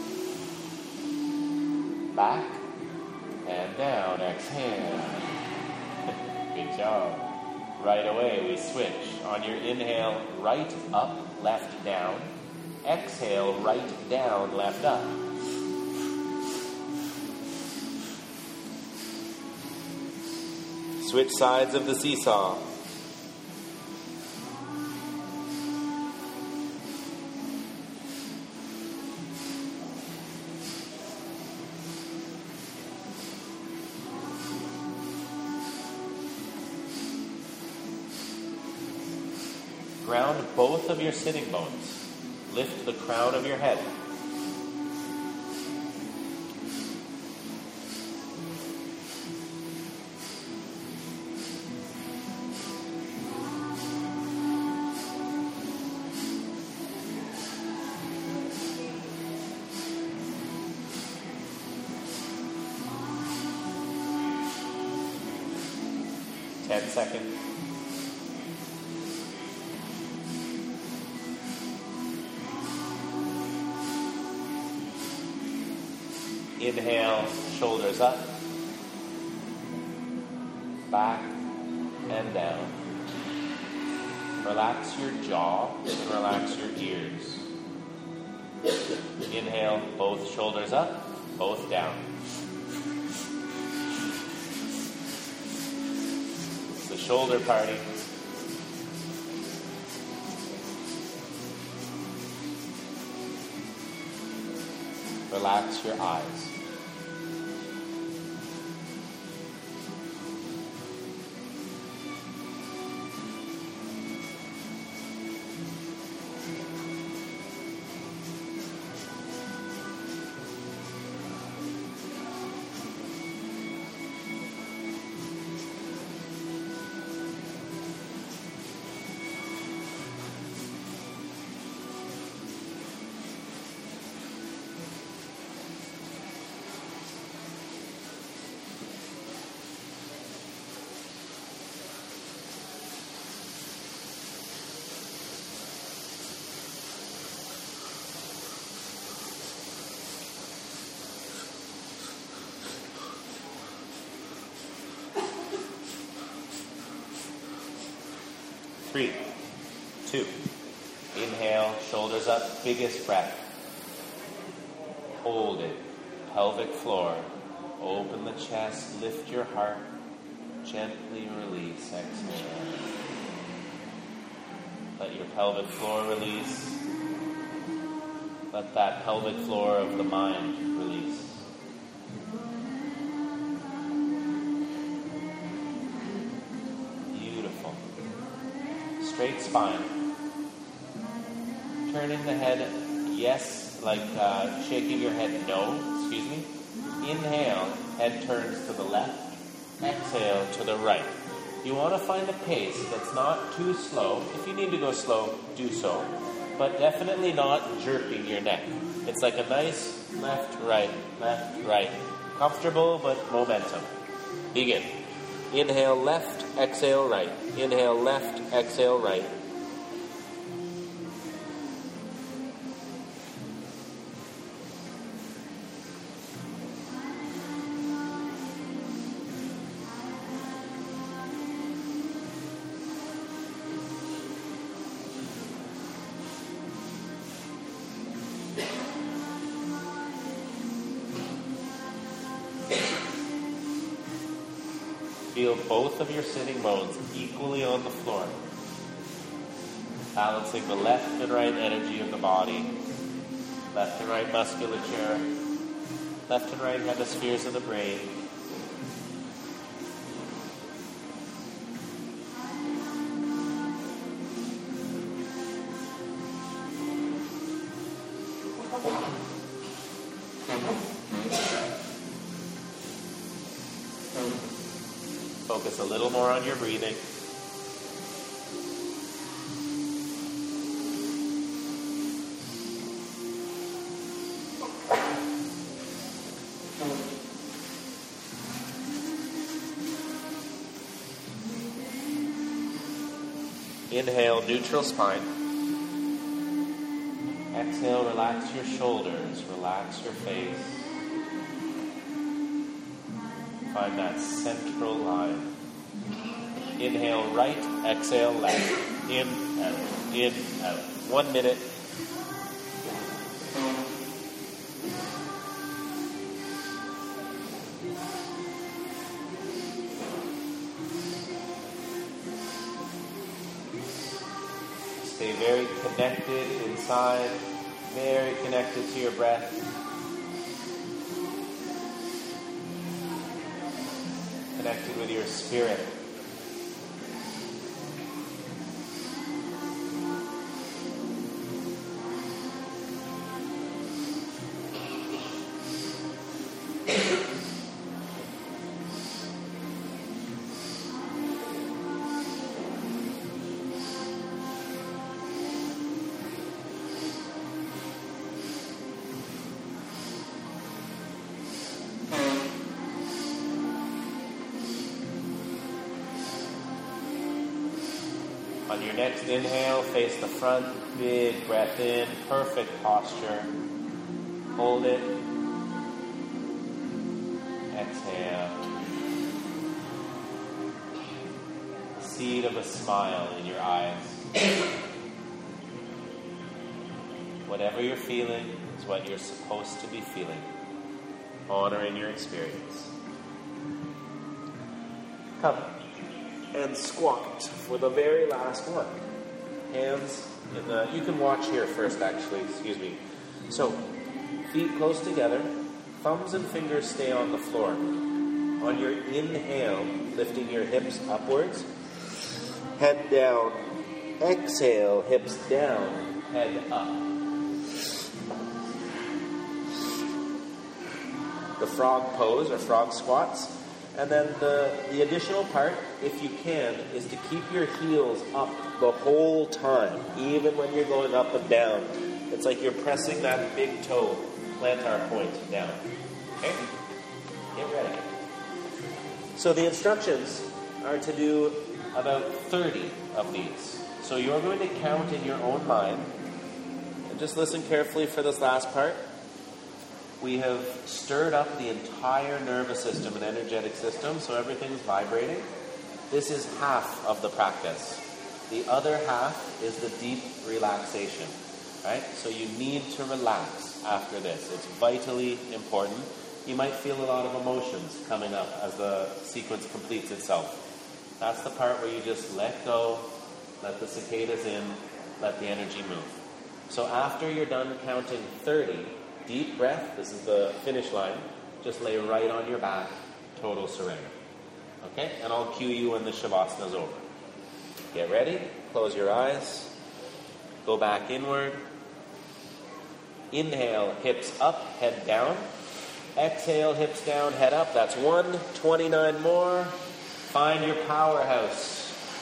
back, and down. Exhale. Good job. Right away, we switch. On your inhale, right up, left down. Exhale, right down, left up. Switch sides of the seesaw. Ground both of your sitting bones. Lift the crown of your head. Ten seconds. Inhale, shoulders up, back and down. Relax your jaw and relax your ears. Inhale, both shoulders up, both down. It's the shoulder party. Relax your eyes. Three, two, inhale, shoulders up, biggest breath. Hold it, pelvic floor. Open the chest, lift your heart, gently release, exhale. Let your pelvic floor release. Let that pelvic floor of the mind release. Straight spine. Turning the head, yes, like uh, shaking your head, no, excuse me. Inhale, head turns to the left. Exhale to the right. You want to find a pace that's not too slow. If you need to go slow, do so. But definitely not jerking your neck. It's like a nice left, right, left, right. Comfortable, but momentum. Begin. Inhale left, exhale right. Inhale left, exhale right. Feel both of your sitting bones equally on the floor, balancing the left and right energy of the body, left and right musculature, left and right hemispheres of the brain. Focus a little more on your breathing. Inhale, neutral spine. Exhale, relax your shoulders, relax your face. Find that central line. Inhale right, exhale left. In, out, in, out. One minute. Stay very connected inside, very connected to your breath. Connected with your spirit. On your next inhale, face the front, big breath in, perfect posture. Hold it. Exhale. Seed of a smile in your eyes. Whatever you're feeling is what you're supposed to be feeling. Honoring your experience. Come. And squat for the very last one. Hands in the, you can watch here first actually, excuse me. So, feet close together, thumbs and fingers stay on the floor. On your inhale, lifting your hips upwards, head down. Exhale, hips down, head up. The frog pose or frog squats. And then the, the additional part, if you can, is to keep your heels up the whole time, even when you're going up and down. It's like you're pressing that big toe, plantar point down. Okay? Get ready. So the instructions are to do about thirty of these. So you're going to count in your own mind. And just listen carefully for this last part. We have stirred up the entire nervous system and energetic system, so everything's vibrating. This is half of the practice. The other half is the deep relaxation, right? So you need to relax after this. It's vitally important. You might feel a lot of emotions coming up as the sequence completes itself. That's the part where you just let go, let the cicadas in, let the energy move. So after you're done counting thirty, deep breath, this is the finish line. Just lay right on your back, total surrender. Okay? And I'll cue you when the Shavasana's over. Get ready, close your eyes, go back inward. Inhale, hips up, head down. Exhale, hips down, head up. That's one, twenty-nine more. Find your powerhouse.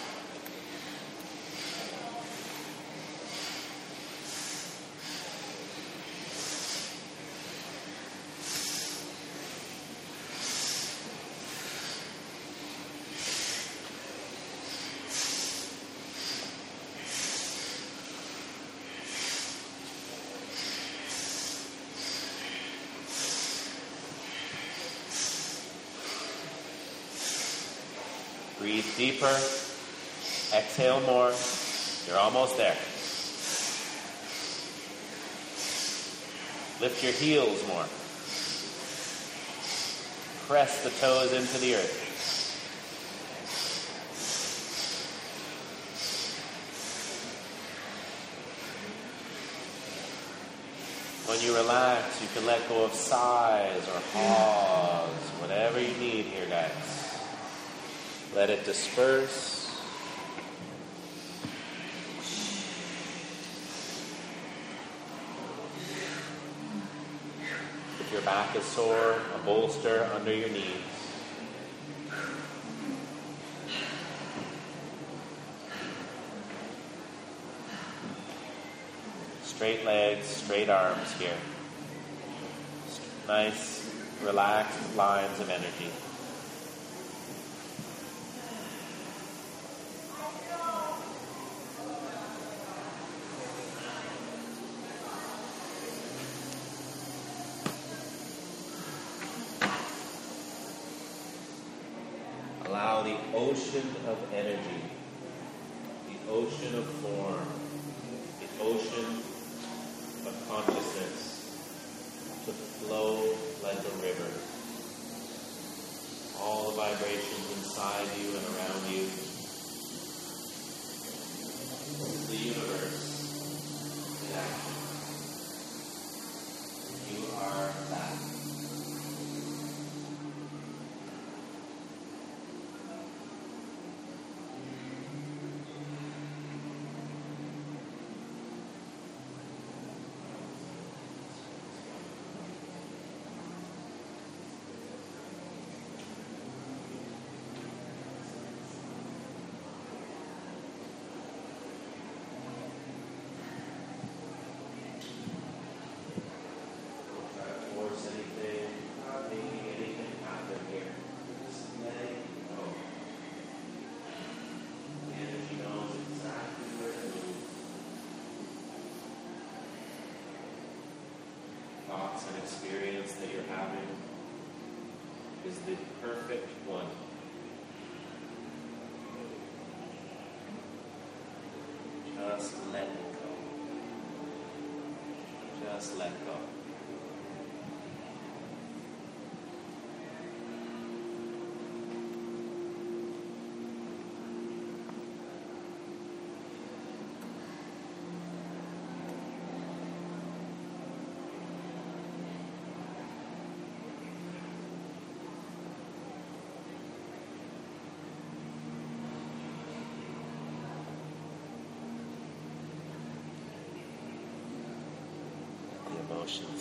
Breathe deeper. Exhale more. You're almost there. Lift your heels more. Press the toes into the earth. when you relax, you can let go of sighs or pause, whatever you need here, guys. Let it disperse. If your back is sore, a bolster under your knees. Straight legs, straight arms here. Nice, relaxed lines of energy. Allow the ocean of energy, the ocean of form, the ocean of consciousness to flow like a river. All the vibrations inside you and around you. The universe is action. You are that. Thoughts and experience that you're having is the perfect one. Just let it go. Just let go. Emotions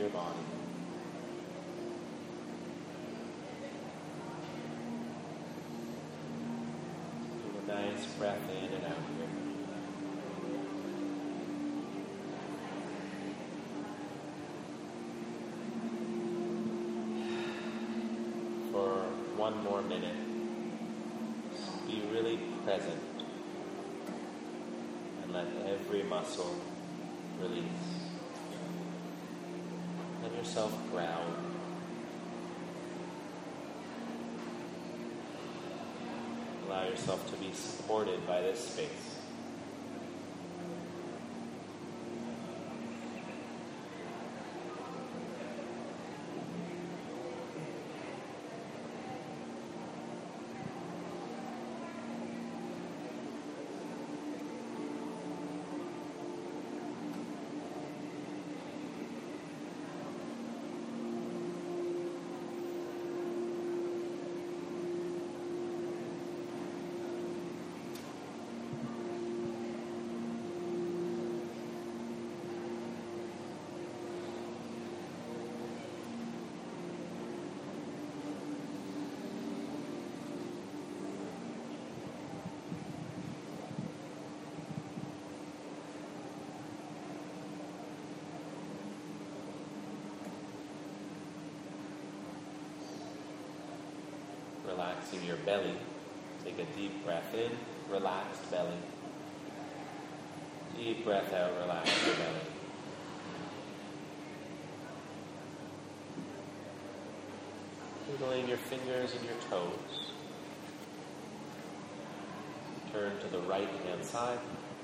your body. Do a nice breath in and out here. For one more minute, be really present and let every muscle release. Let yourself ground. Allow yourself to be supported by this space. Relaxing your belly. Take a deep breath in, relaxed belly. Deep breath out, relax your belly. Wiggling your fingers and your toes. Turn to the right hand side.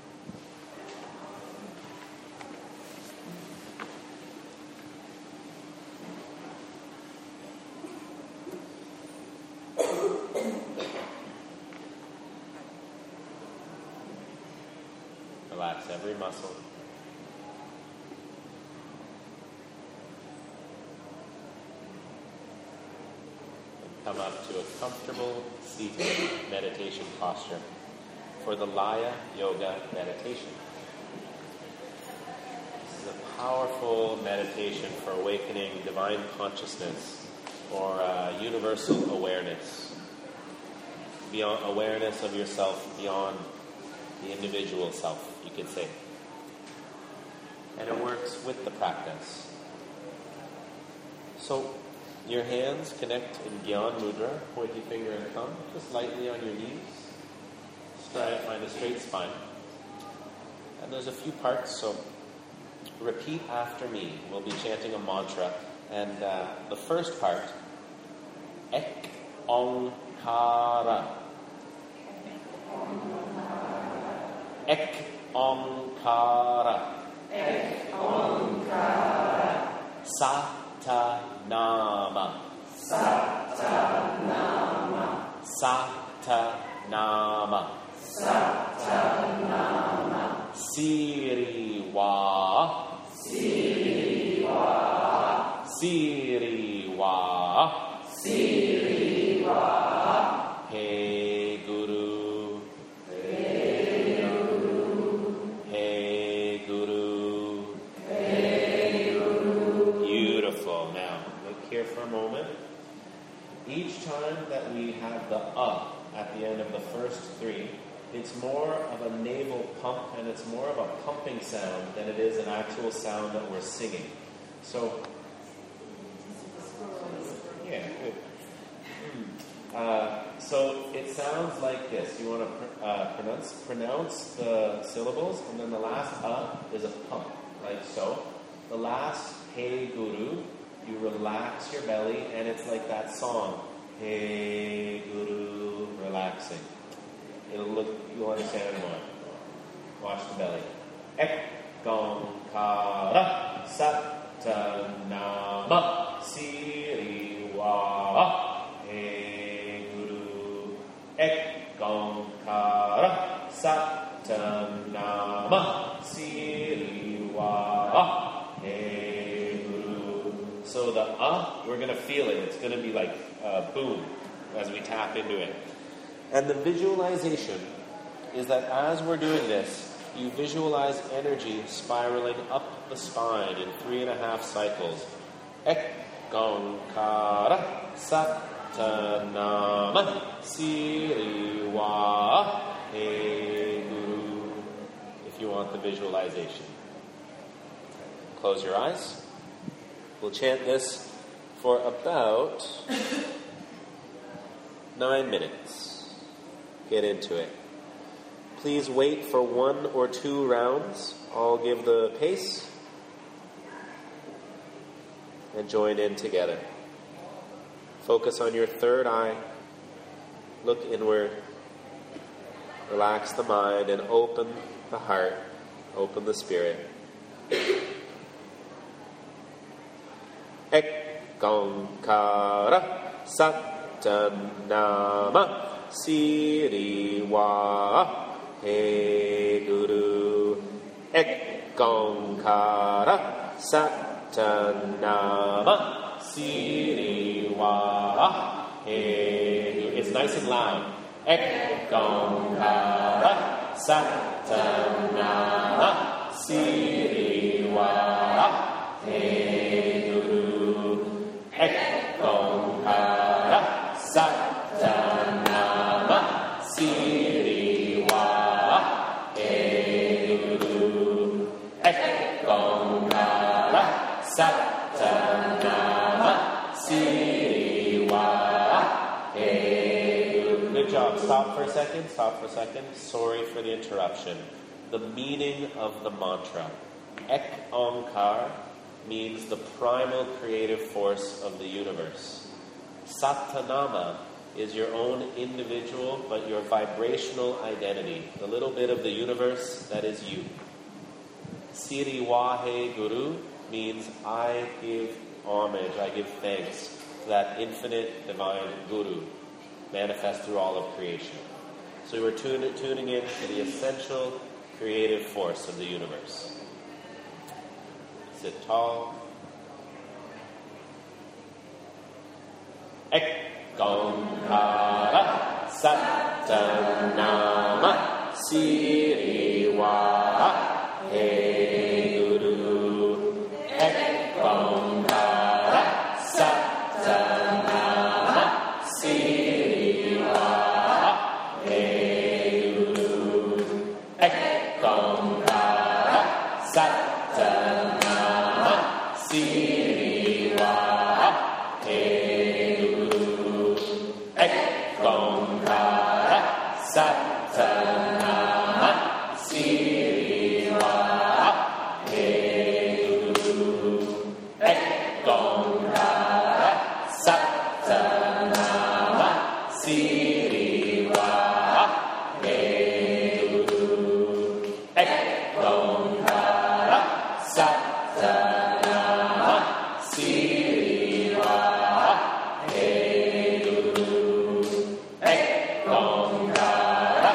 Relax every muscle. And come up to a comfortable seated meditation posture for the Laya Yoga meditation. This is a powerful meditation for awakening divine consciousness or uh, universal awareness. Beyond awareness of yourself beyond the individual self, you could say. And it works with the practice. So, your hands connect in Gyan Mudra, pointy finger and thumb, just lightly on your knees. Try to find a straight spine. And there's a few parts, so repeat after me. We'll be chanting a mantra. And uh, the first part, Ek Onkara. Ek Onkara. Ek Onkara. Sata Nama. Sata Nama. Sata Nama. Sata Nama. Siriwa. Siriwa. Siriwa. Siriwa. Hey Guru. Hey Guru. Hey Guru. Hey Guru. Beautiful. Now, look here for a moment. Each time that we have the uh at the end of the first three, it's more of a naval pump and it's more of a pumping sound than it is an actual sound that we're singing. So, yeah, good. Uh, so it sounds like this. You want to pr- uh, pronounce pronounce the syllables, and then the last uh is a pump, like so. The last hey Guru, you relax your belly, and it's like that song, Hey Guru, relaxing. It'll look, you'll understand it more. Watch the belly. Ek Gong Kara Satanama Siriwa Hey Guru. Ek Gong Kara Satanama Siriwa Hey Guru. So the uh, we're going to feel it. It's going to be like uh, boom as we tap into it. And the visualization is that as we're doing this, you visualize energy spiraling up the spine in three and a half cycles. Ekkankara Satanama Siriwa He Guru. If you want the visualization. Close your eyes. We'll chant this for about nine minutes. Get into it. Please wait for one or two rounds. I'll give the pace. And join in together. Focus on your third eye. Look inward. Relax the mind and open the heart. Open the spirit. Ekkankara Satanama Siriwa He Guru. Ekkankara Satanama Siriwa He Guru. It's nice and loud. Ekkankara Satanama Siriwa He Ekkankara Satanama Siriwa He Guru. Ekkankara Satanama Siriwa He Guru. Good job. Stop for a second. Stop for a second. Sorry for the interruption. The meaning of the mantra. Ekkankar means the primal creative force of the universe. Satanama is your own individual, but your vibrational identity, the little bit of the universe that is you. Siriwahe Guru means I give homage, I give thanks to that infinite divine Guru, manifest through all of creation. So we're tun- tuning in to the essential creative force of the universe. Sit tall. Ekkankara Satanama Siriwa He Guru. Ekkankara Satanama Siriwa He Guru. Ekkankara Satanama Siriwa He Guru. Ekkankara Satanama Siriwa He Guru. Ekkankara Satanama Siriwa He Guru. Ekkankara Satanama Siriwa He Guru. Ekkankara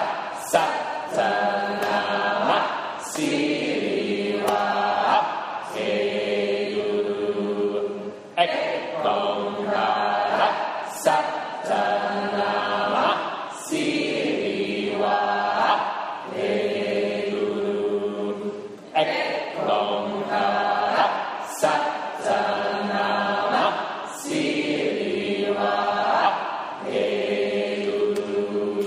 Satanama Siriwa He Guru. Ekkankara Satanama Siriwa He Guru. Ekkankara Satanama Siriwa He Guru.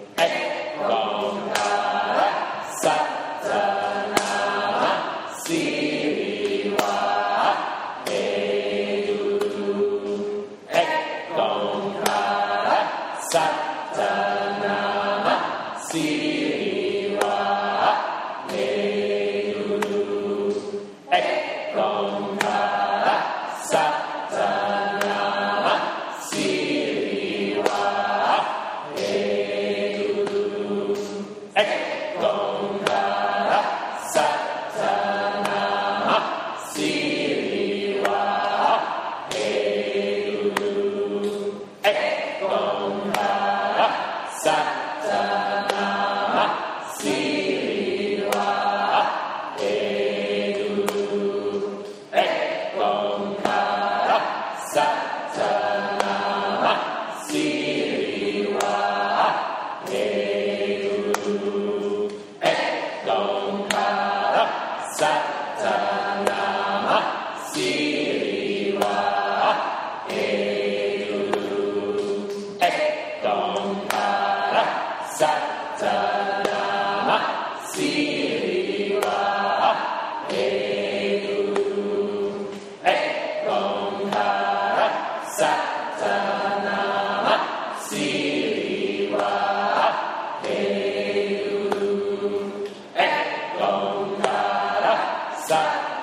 Ekkankara Satanama Siriwa He Guru. Ekkankara Satanama Siriwa He Guru. Ekkankara Satanama Siriwa He Guru. Ekkankara Satanama Siriwa He Guru. Ekkankara Satanama Siriwa He Guru. Ekkankara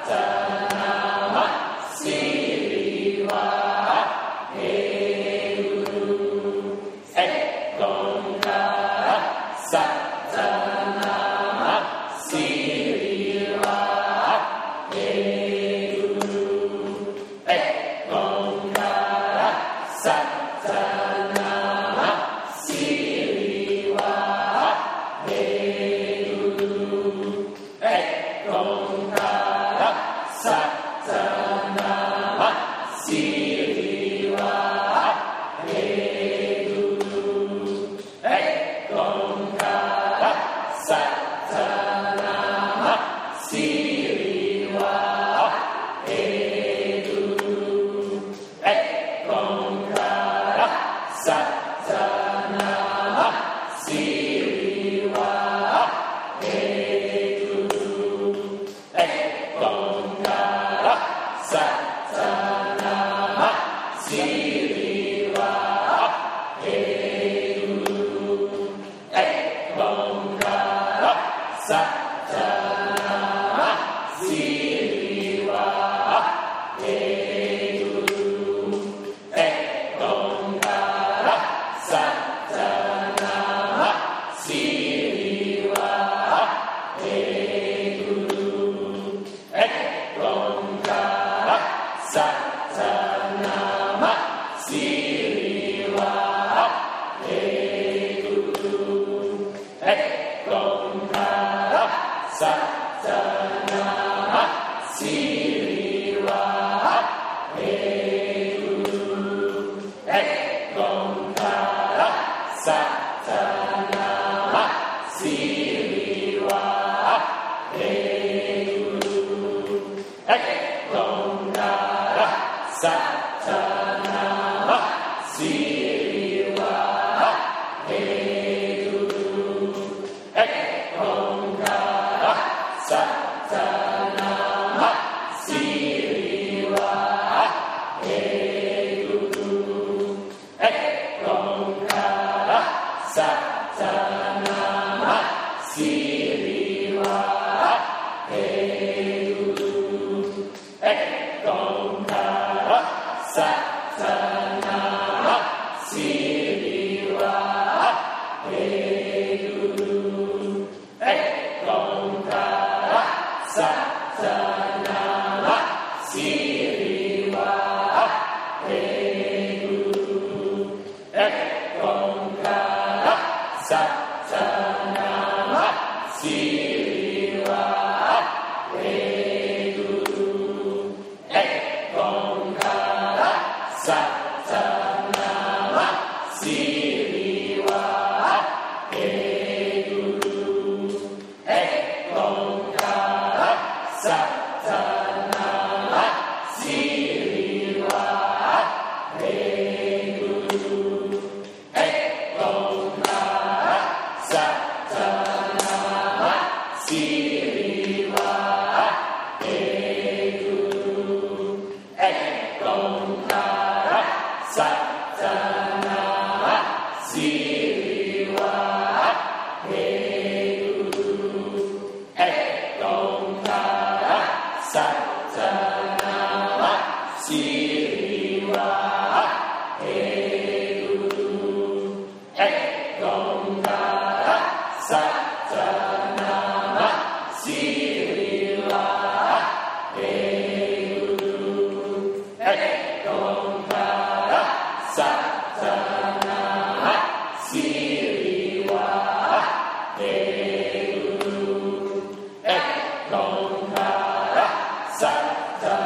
Satana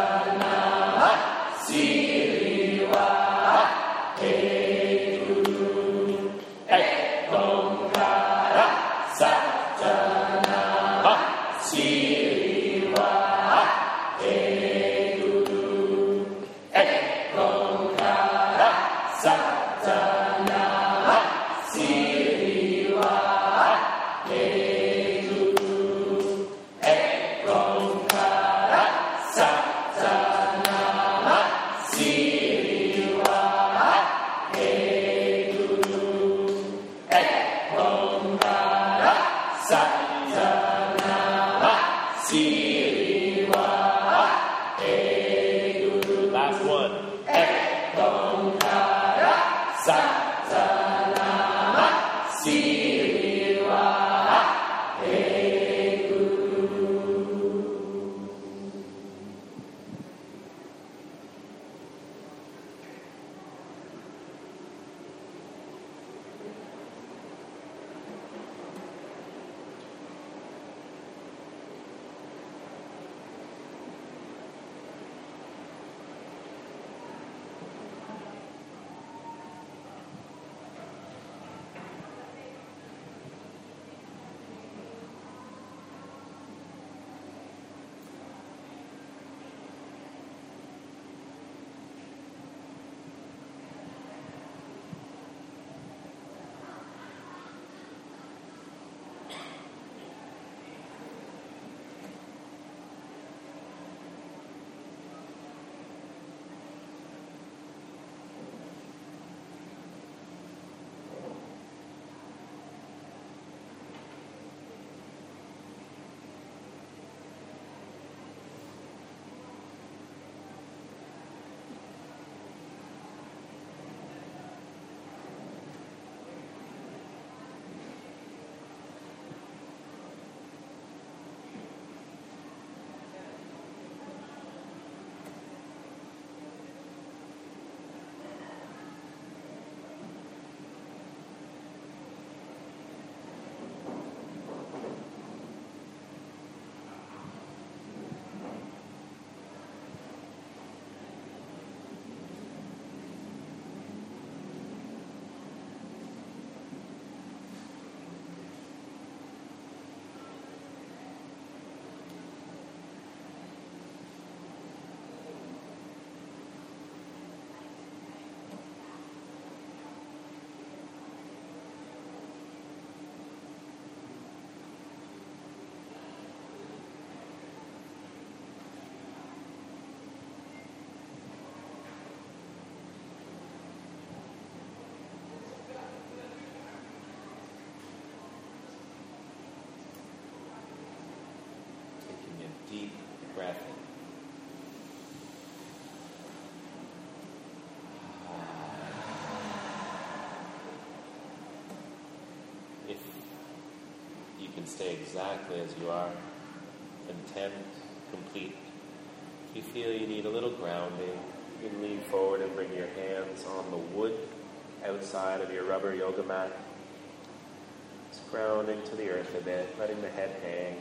can stay exactly as you are, content, complete. If you feel you need a little grounding, you can lean forward and bring your hands on the wood outside of your rubber yoga mat. Just grounding to the earth a bit, letting the head hang.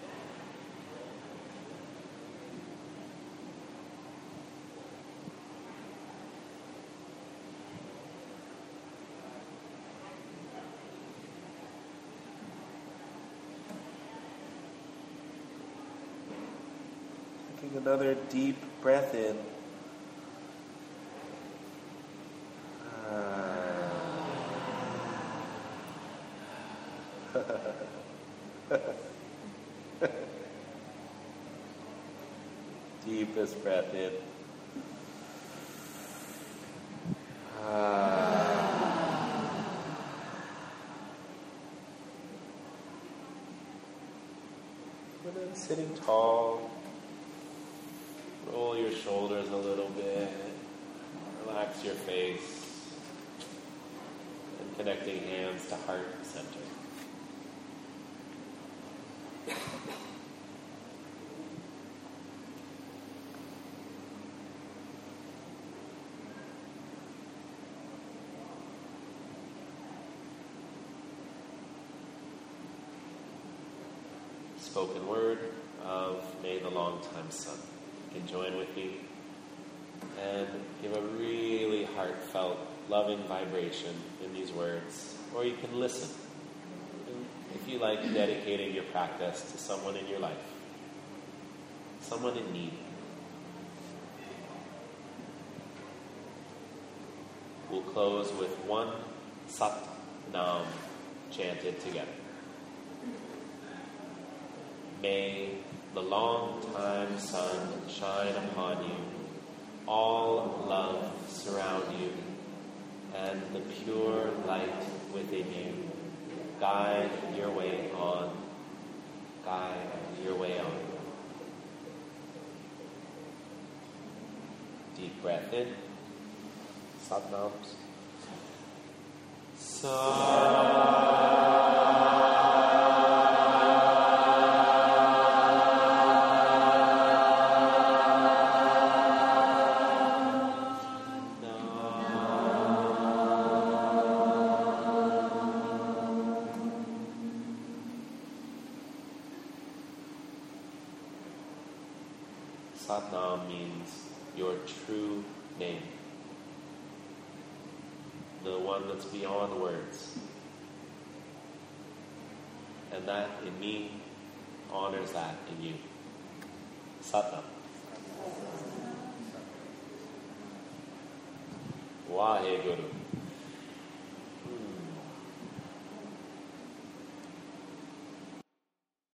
Taking another deep breath in. Deepest breath in. Ah. And then sitting tall, roll your shoulders a little bit, relax your face, and connecting hands to heart center. Spoken word of May the Longtime Sun. You can join with me and give a really heartfelt, loving vibration in these words, or you can listen. If you like, dedicating your practice to someone in your life, someone in need. We'll close with one Sat Nam chanted together. May the long-time sun shine upon you, all love surround you, and the pure light within you guide your way on, guide your way on. Deep breath in, Satnams. Sa. Satnam means your true name, the one that's beyond words. And that in me honors that in you. Satnam. Waheguru.